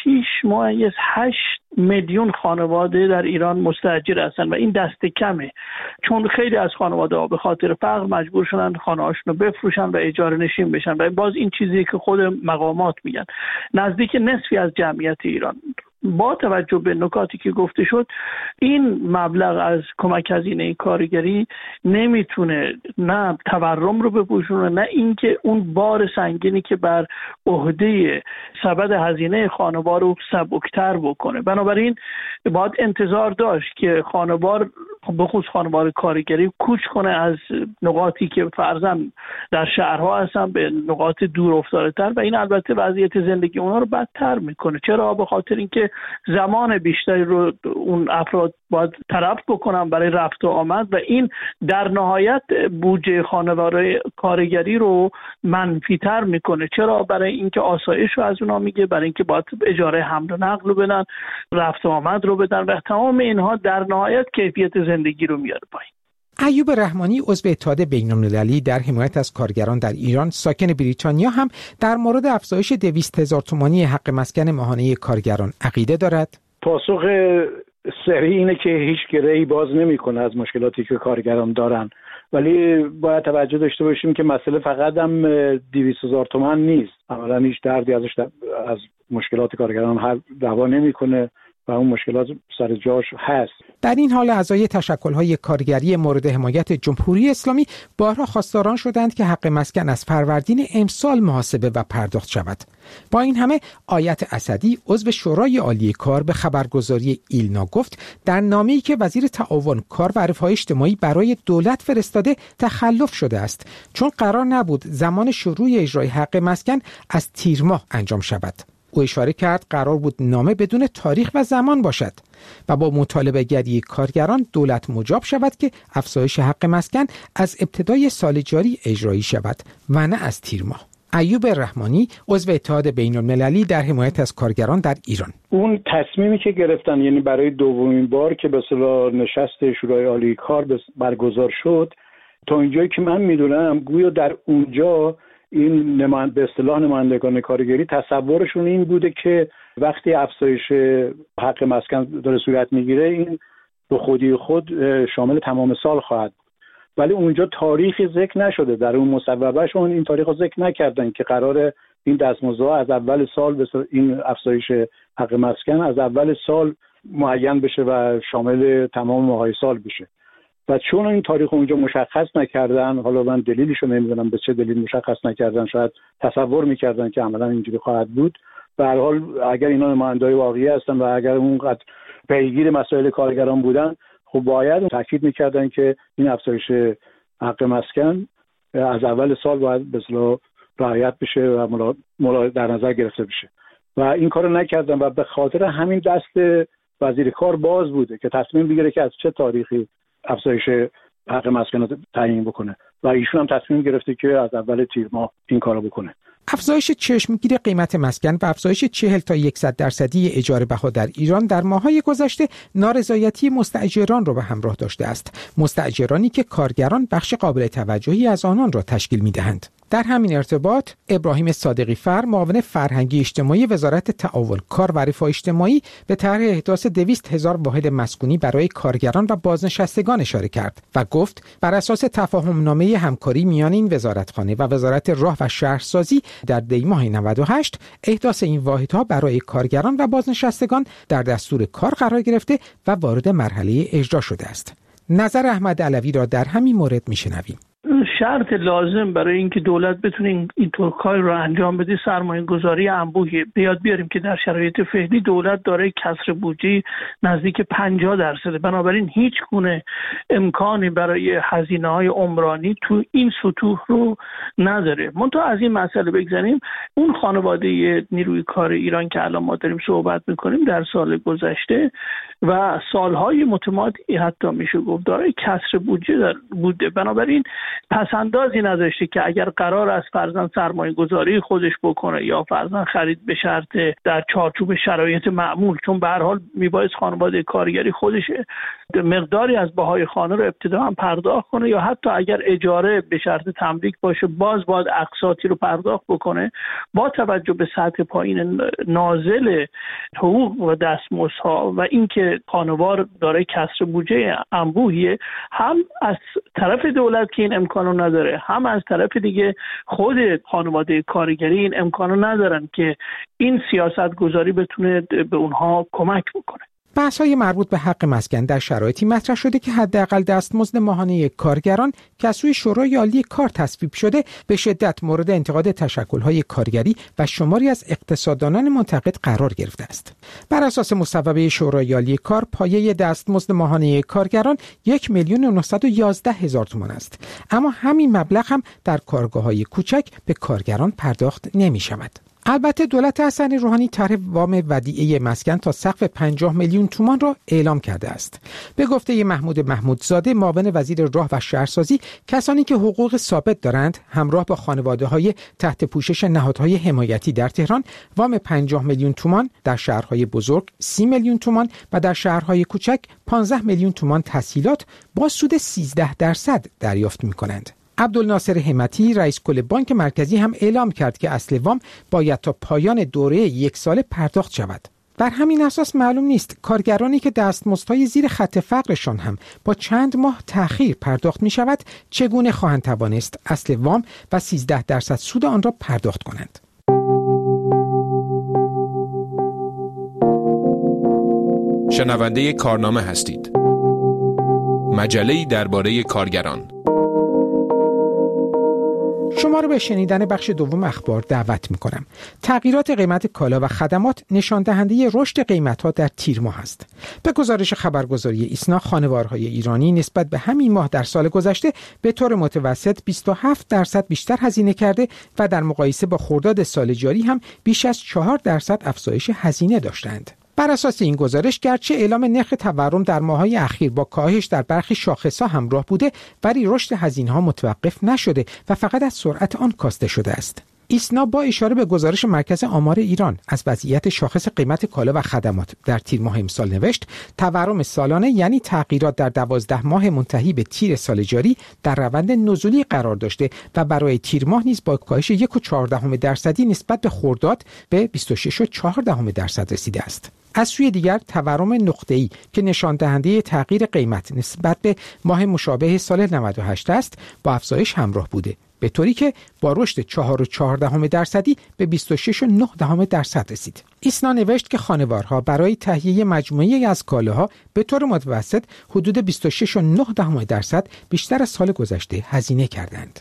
6.8 میلیون خانواده در ایران مستاجر هستند و این دست کمه، چون خیلی از خانواده ها به خاطر فقر مجبور شدن خانه‌هاشون رو بفروشن و اجاره نشین بشن. و باز این چیزی که خود مقامات میگن، نزدیک نصفی از جمعیت ایران با توجه به نکاتی که گفته شد این مبلغ از کمک هزینه کارگری نمیتونه نه تورم رو بپوشونه، نه اینکه اون بار سنگینی که بر عهده سبد هزینه خانوار رو سبکتر بکنه. بنابراین باید انتظار داشت که خانوار، بخصوص خانوار کارگری، کوچ کنه از نقاطی که فرضاً در شهرها هستن به نقاط دور افتاده تر و این البته وضعیت زندگی اونا رو بدتر میکنه. چرا؟ به خاطر اینکه زمان بیشتری رو اون افراد باید طرف بکنن برای رفت و آمد و این در نهایت بودجه خانوار کارگری رو منفی تر میکنه. چرا؟ برای اینکه آسایش رو از اونا میگه، برای اینکه باید اجاره حمل و نقل رو بدن، رفت و آمد رو بدن و تمام اینها در نهایت کیفیت زندگی رو میاره پایین. ایوب رحمانی عضو اتحاد بین‌المللی در حمایت از کارگران در ایران ساکن بریتانیا هم در مورد افزایش 200,000 تومانی حق مسکن ماهانه کارگران عقیده دارد. پاسخ سریع اینه که هیچ گره‌ای باز نمی‌کنه از مشکلاتی که کارگران دارن، ولی باید توجه داشته باشیم که مسئله فقط هم 200,000 تومان نیست. عملاً هیچ دردی ازش از مشکلات کارگران حل دعوا نمی‌کنه و اون مشکلات سر جاش هست. در این حال اعضای تشکل‌های کارگری مورد حمایت جمهوری اسلامی بارها خواستاران شدند که حق مسکن از فروردین امسال محاسبه و پرداخت شود. با این همه آیت اسدی عضو شورای عالی کار به خبرگزاری ایلنا گفت در نامه‌ای که وزیر تعاون کار و رفاه اجتماعی برای دولت فرستاده تخلف شده است، چون قرار نبود زمان شروع اجرای حق مسکن از تیر ماه انجام شود. او اشاره کرد قرار بود نامه بدون تاریخ و زمان باشد و با مطالبه گری کارگران دولت مجاب شود که افزایش حق مسکن از ابتدای سال جاری اجرایی شود و نه از تیر ماه. ایوب رحمانی عضو اتحاد بین‌المللی در حمایت از کارگران در ایران: اون تصمیمی که گرفتن، یعنی برای دومین بار که به اصطلاح نشست شورای عالی کار برگزار شد، تا اینجایی که من میدونم گویا در اونجا این به اصطلاح نمایندگان کارگری تصورشون این بوده که وقتی افزایش حق مسکن داره صورت میگیره این به خودی خود شامل تمام سال خواهد. ولی اونجا تاریخی ذکر نشده، در اون مصوبهشون این تاریخ رو ذکر نکردن که قراره این دستمزدها از اول سال این افزایش حق مسکن از اول سال معین بشه و شامل تمام ماهای سال بشه. و چون این تاریخ اونجا مشخص نکردن، حالا من دلیلشو نمیدونم به چه دلیل مشخص نکردن، شاید تصور میکردن که عملا اینجوری خواهد بود. به هر حال اگر اینا نماینده‌های واقعی هستن و اگر اونقدر پیگیر مسائل کارگران بودن، خب باید تاکید میکردن که این افزایش حق مسکن از اول سال باید به اصطلاح رعایت بشه و در نظر گرفته بشه و این کارو نکردن و به خاطر همین دست وزیر کار باز بوده که تصمیم بگیره که از چه تاریخی افزایش حق مسکن رو تعیین بکنه و ایشون هم تصمیم گرفته که از اول تیر ماه این کارو بکنه. افزایش چشمگیر قیمت مسکن و افزایش 40 تا 100% اجاره بها در ایران در ماه‌های گذشته نارضایتی مستاجران را به همراه داشته است. مستاجرانی که کارگران بخش قابل توجهی از آنان را تشکیل می‌دهند. در همین ارتباط ابراهیم صادقی فر، معاون فرهنگی اجتماعی وزارت تعاون کار و رفاه اجتماعی، به طرح احداث 200,000 واحد مسکونی برای کارگران و بازنشستگان اشاره کرد و گفت بر اساس تفاهم‌نامه همکاری میان این وزارتخانه و وزارت راه و شهرسازی در دی‌ماه 98 احداث این واحدها برای کارگران و بازنشستگان در دستور کار قرار گرفته و وارد مرحله اجرا شده است. نظر احمد علوی را در همین مورد میشنویم. شرط لازم برای اینکه دولت بتونه این طور کار رو انجام بده سرمایه گذاری انبوهی بیاد بیاریم که در شرایط فعلی دولت داره کسر بودجه نزدیک 50%. بنابراین هیچ گونه امکانی برای هزینه‌های عمرانی تو این سطوح رو نداره. منتها از این مسئله بگذاریم، اون خانواده نیروی کار ایران که الان ما داریم صحبت میکنیم در سال گذشته و سالهای متمادی حتی میشه گفت داره کسر بودجه بوده. بنابراین پسندازی نداشته که اگر قرار است فرضاً سرمایه گذاری خودش بکنه یا فرضاً خرید به شرط در چارچوب شرایط معمول، چون به هر حال میبایست خانواده کارگری خودش مقداری از بهای خانه رو ابتدا هم پرداخت کنه یا حتی اگر اجاره به شرط تملیک باشه باز باید اقساطی رو پرداخت بکنه. با توجه به سطح پایین نازل حقوق و دستمزدها و اینکه خانوار داره کسر بودجه انبوهیه، هم از طرف دولت که این امکانو امکانو نداره، هم از طرف دیگه خود خانواده کارگری این امکانو ندارن که این سیاست گذاری بتونه به اونها کمک بکنه. بحث‌های مربوط به حق مسکن در شرایطی مطرح شده که حداقل دستمزد ماهانه کارگران که از سوی شورای عالی کار تصویب شده به شدت مورد انتقاد تشکل‌های کارگری و شماری از اقتصاددانان منتقد قرار گرفته است. بر اساس مصوبه شورای عالی کار، پایه دستمزد ماهانه کارگران 1,911,000 تومان است، اما همین مبلغ هم در کارگاه‌های کوچک به کارگران پرداخت نمی‌شود. البته دولت حسن روحانی طرح وام ودیعه مسکن تا سقف 50 میلیون تومان را اعلام کرده است. به گفته محمود محمودزاده، معاون وزیر راه و شهرسازی، کسانی که حقوق ثابت دارند همراه با خانواده‌های تحت پوشش نهادهای حمایتی در تهران وام 50 میلیون تومان، در شهرهای بزرگ 30 میلیون تومان و در شهرهای کوچک 15 میلیون تومان تسهیلات با سود 13% دریافت می‌کنند. عبدالناصر همتی، رئیس کل بانک مرکزی، هم اعلام کرد که اصل وام باید تا پایان دوره 1 ساله پرداخت شود. بر همین اساس معلوم نیست کارگرانی که دستمزدهای زیر خط فقرشان هم با چند ماه تأخیر پرداخت می شود چگونه خواهند توانست اصل وام و 13% سود آن را پرداخت کنند. شنونده کارنامه هستید. مجله‌ای درباره کارگران. شما رو به شنیدن بخش دوم اخبار دعوت می‌کنم. تغییرات قیمت کالا و خدمات نشان دهنده رشد قیمت‌ها در تیر ماه است. به گزارش خبرگزاری ایسنا، خانوارهای ایرانی نسبت به همین ماه در سال گذشته به طور متوسط 27% بیشتر هزینه کرده و در مقایسه با خرداد سال جاری هم بیش از 4% افزایش هزینه داشتند. بر اساس این گزارش، گرچه اعلام نرخ تورم در ماه‌های اخیر با کاهش در برخی شاخص‌ها همراه بوده، ولی رشد هزینه‌ها متوقف نشده و فقط از سرعت آن کاسته شده است. ایسنا با اشاره به گزارش مرکز آمار ایران از وضعیت شاخص قیمت کالا و خدمات در تیر ماه امسال نوشت: تورم سالانه، یعنی تغییرات در 12 ماه منتهی به تیر سال جاری، در روند نزولی قرار داشته و برای تیر ماه نیز با کاهش 1.4% نسبت به خرداد به 26.4% رسیده است. از سوی دیگر تورم نقطه‌ای که نشان دهنده تغییر قیمت نسبت به ماه مشابه سال 98 است، با افزایش همراه بوده، به طوری که با رشد 4.4% به 26.9% رسید. ایسنا نوشت که خانوارها برای تهیه مجموعی از کالاها به طور متوسط حدود 26.9% بیشتر از سال گذشته هزینه کردند.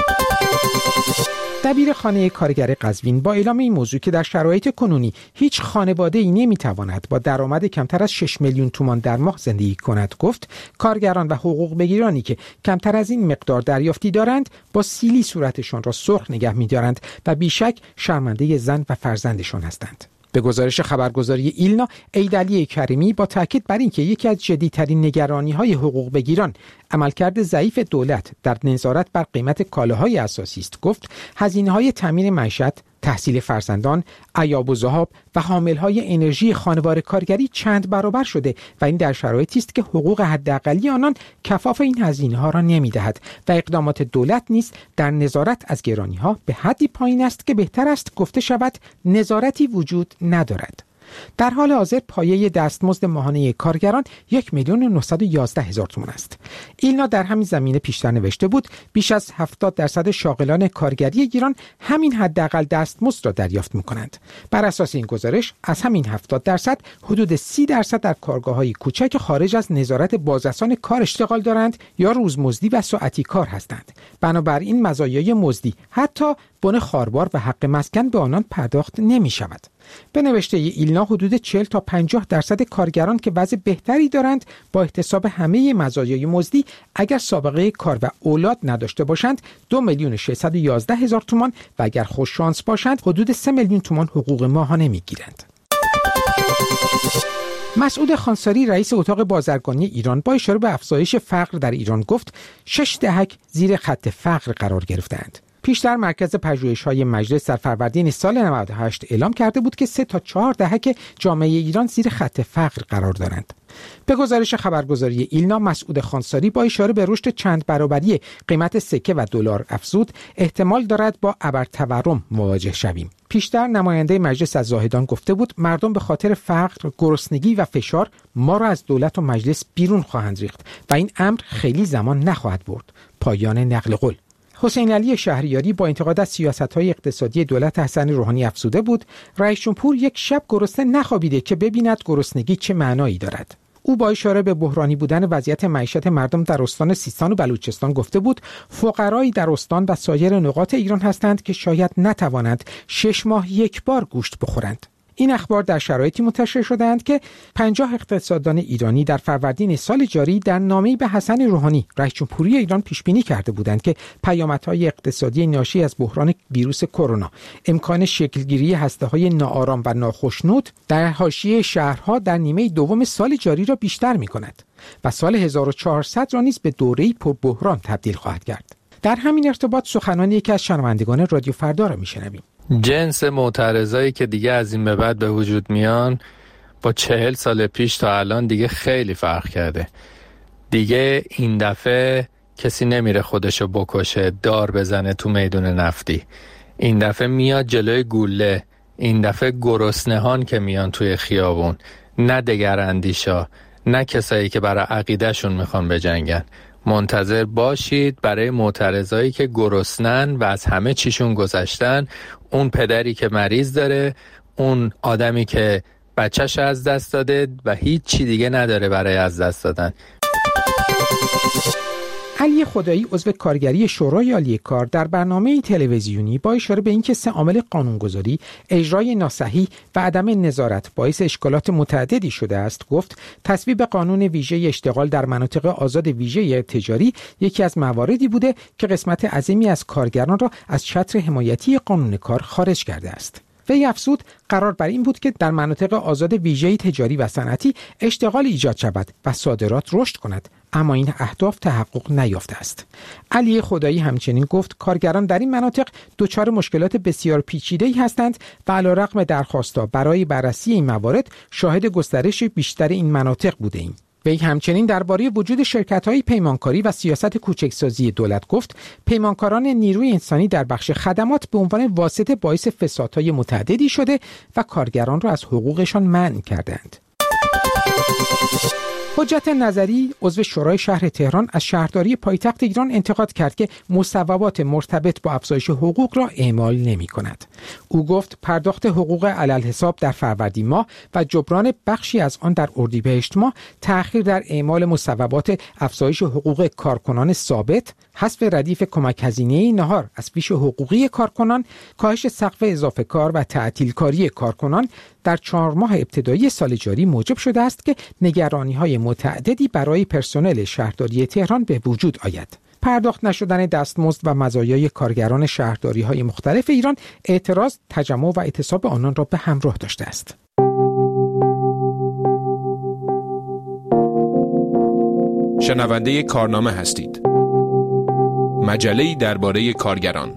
دبیر خانه کارگر قزوین با اعلام این موضوع که در شرایط کنونی هیچ خانواده‌ای نمی‌تواند با درآمد کمتر از 6 میلیون تومان در ماه زندگی کند، گفت کارگران و حقوق بگیرانی که کمتر از این مقدار دریافتی دارند با سیلی صورتشان را سرخ نگه می‌دارند و بیشک شرمنده زن و فرزندشان هستند. به گزارش خبرگزاری ایلنا، ایدعلی کریمی با تاکید بر اینکه یکی از جدی‌ترین نگرانی‌های حقوق بگیران عملکرد ضعیف دولت در نظارت بر قیمت کالاهای اساسی است، گفت هزینه‌های تامین معیشت، تحصیل فرزندان، عیاب و ذهاب و حامل‌های انرژی خانوار کارگری چند برابر شده و این در شرایطی است که حقوق حداقلی آنان کفاف این هزینه‌ها را نمی‌دهد و اقدامات دولت نیز در نظارت از گرانی‌ها به حدی پایین است که بهتر است گفته شود نظارتی وجود ندارد. در حال حاضر پایه دستمزد ماهانه کارگران 1,911,000 تومان است. ایلنا در همین زمینه پیشتر نوشته بود بیش از 70% شاغلان کارگری ایران همین حداقل دستمزد را دریافت می‌کنند. بر اساس این گزارش از همین 70% حدود 30% در کارگاه‌های کوچک خارج از نظارت بازرسان کار اشتغال دارند یا روزمزدی و ساعتی کار هستند. بنابراین مزایای مزدی، حتی بن خاربار و حق مسکن به آنان پرداخت نمی‌شود. به نوشته ایلنا حدود 40 تا 50% کارگران که وضع بهتری دارند با احتساب همه مزایای مزدی اگر سابقه کار و اولاد نداشته باشند 2,611,000 تومان و اگر خوش شانس باشند حدود 3 میلیون تومان حقوق ماهانه میگیرند. مسعود خانساری، رئیس اتاق بازرگانی ایران، با اشاره به افزایش فقر در ایران گفت 6 دهک زیر خط فقر قرار گرفتند. پیشتر مرکز پژوهش‌های مجلس در فروردین سال 98 اعلام کرده بود که 3 تا 4 دهک جامعه ایران زیر خط فقر قرار دارند. به گزارش خبرگزاری ایلنا، مسعود خانساری با اشاره به رشد چند برابری قیمت سکه و دلار افزود احتمال دارد با ابرتورم مواجه شویم. پیشتر نماینده مجلس از زاهدان گفته بود مردم به خاطر فقر، گرسنگی و فشار ما را از دولت و مجلس بیرون خواهند ریخت و این امر خیلی زمان نخواهد برد. پایان نقل قول. حسین علی شهریاری با انتقاد از سیاست‌های اقتصادی دولت حسن روحانی افزوده بود رئیس جمهور یک شب گرسنه نخوابیده که ببیند گرسنگی چه معنایی دارد. او با اشاره به بحرانی بودن وضعیت معیشت مردم در استان سیستان و بلوچستان گفته بود فقرایی در استان و سایر نقاط ایران هستند که شاید نتوانند 6 ماه یک بار گوشت بخورند. این اخبار در شرایطی منتشر شدند که 50 اقتصاددان ایرانی در فروردین سال جاری در نامه‌ای به حسن روحانی رئیس جمهوری ایران پیش بینی کرده بودند که پیامدهای اقتصادی ناشی از بحران ویروس کرونا، امکان شکلگیری هسته‌های ناآرام و ناخشنود در حاشیه شهرها در نیمه دوم سال جاری را بیشتر می‌کند و سال 1400 را نیز به دوره‌ای پربحران تبدیل خواهد کرد. در همین ارتباط سخنان یکی از شنوندگان رادیو فردا را می‌شنویم. جنس معترضایی که دیگه از این به بعد به وجود میان با 40 سال پیش تا الان دیگه خیلی فرق کرده. دیگه این دفعه کسی نمیره خودشو بکشه، دار بزنه تو میدون نفتی. این دفعه میاد جلوی گوله. این دفعه گرسنهان که میان توی خیابون، نه دگراندیشا، نه کسایی که برای عقیدهشون میخوان بجنگن. منتظر باشید برای معترضایی که گرسنن و از همه چیشون گذشتن، اون پدری که مریض داره، اون آدمی که بچه‌ش از دست داده و هیچ چی دیگه نداره برای از دست دادن. علی خدایی عضو کارگری شورای عالی کار در برنامه تلویزیونی با اشاره به اینکه 3 عامل قانونگذاری، اجرای ناصحیح و عدم نظارت باعث اشکالات متعددی شده است گفت تصویب قانون ویژه اشتغال در مناطق آزاد ویژه تجاری یکی از مواردی بوده که قسمت عظیمی از کارگران را از چتر حمایتی قانون کار خارج کرده است. وی افزود قرار بر این بود که در مناطق آزاد ویژه تجاری و صنعتی اشتغال ایجاد شود و صادرات رشد کند، اما این اهداف تحقق نیافته است. علی خدایی همچنین گفت کارگران در این مناطق دچار مشکلات بسیار پیچیده‌ای هستند و علیرغم درخواست‌ها برای بررسی این موارد شاهد گسترش بیشتر این مناطق بوده‌ایم. وی همچنین درباره وجود شرکت‌های پیمانکاری و سیاست کوچکسازی دولت گفت پیمانکاران نیروی انسانی در بخش خدمات به عنوان واسطه باعث فسادهای متعددی شده و کارگران را از حقوقشان منع کردند. حجت نظری عضو شورای شهر تهران از شهرداری پایتخت ایران انتقاد کرد که مصوبات مرتبط با افزایش حقوق را اعمال نمی‌کند. او گفت پرداخت حقوق علالحساب در فروردین ماه و جبران بخشی از آن در اردیبهشت ماه، تأخیر در اعمال مصوبات افزایش حقوق کارکنان ثابت، حذف ردیف کمک هزینه نهار از پیش حقوقی کارکنان، کاهش سقف اضافه کار و تعطیل کاری کارکنان در 4 ماه ابتدایی سال جاری موجب شده است که نگرانی‌های متعددی برای پرسنل شهرداری تهران به وجود آید. پرداخت نشدن دستمزد و مزایای کارگران شهرداری‌های مختلف ایران اعتراض، تجمع و اعتصاب آنان را به همراه داشته است. شنونده کارنامه هستید. مجله‌ای درباره کارگران.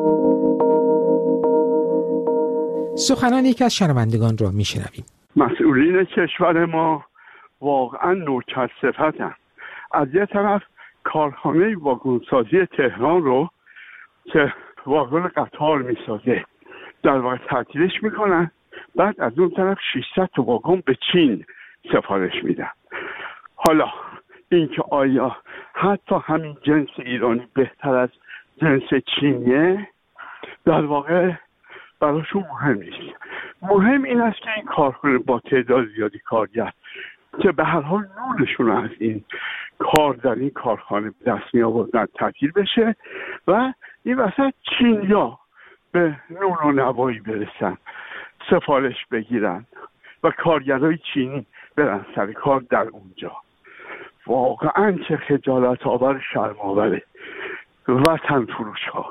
سخنان یکی از شنوندگان را میشنویم. مسئولین کشور ما واقعا نوکرصفتند. از یه طرف کارخانه واگنسازی تهران رو که واگن قطار میسازه در واقع تعطیلش میکنن، بعد از اون طرف 600 تا واگن به چین سفارش میدن. حالا اینکه آیا حتی همین جنس ایرانی بهتر از جنس چینیه در واقع براشون مهم نیست. مهم این است که این کارخانه با تعداد زیادی کارگر که به هر حال نورشون از این کار در این کارخانه دست می آوردن تعطیل بشه و این وسط چینیا به نور و نوایی برسن، سفارش بگیرن و کارگرای چینی برن سر کار در اونجا. واقعا چه خجالت آور، شرم آوره. وطن فروش ها.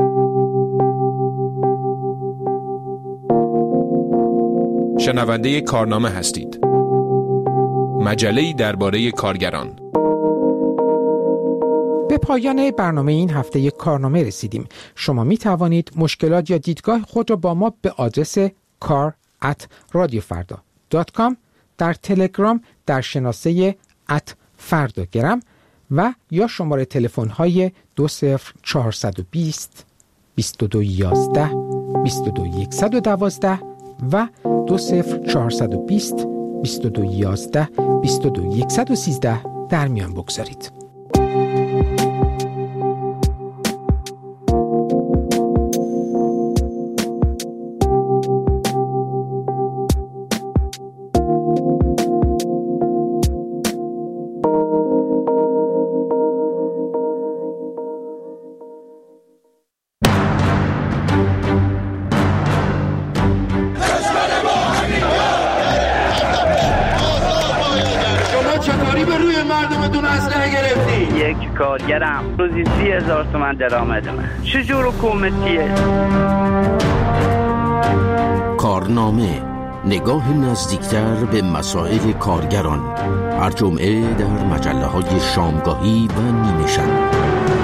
شنونده کارنامه هستید. مجله‌ای درباره کارگران. به پایان برنامه این هفته کارنامه رسیدیم. شما می توانید مشکلات یا دیدگاه خود را با ما به آدرس kar@radiofarda.com، در تلگرام در شناسه @fardagram و یا شماره تلفن های 20420 2211 22112 و 20420 2211 22113 در میان بگذارید. کدوم اسلحه گرفتی؟ یک کارگرم روزی 30,000 تومان درآمد من. چجور حکومتیه؟ کارنامه، نگاه نزدیکتر به مسائل کارگران، هر جمعه در مجله‌های شامگاهی و نیمه شب.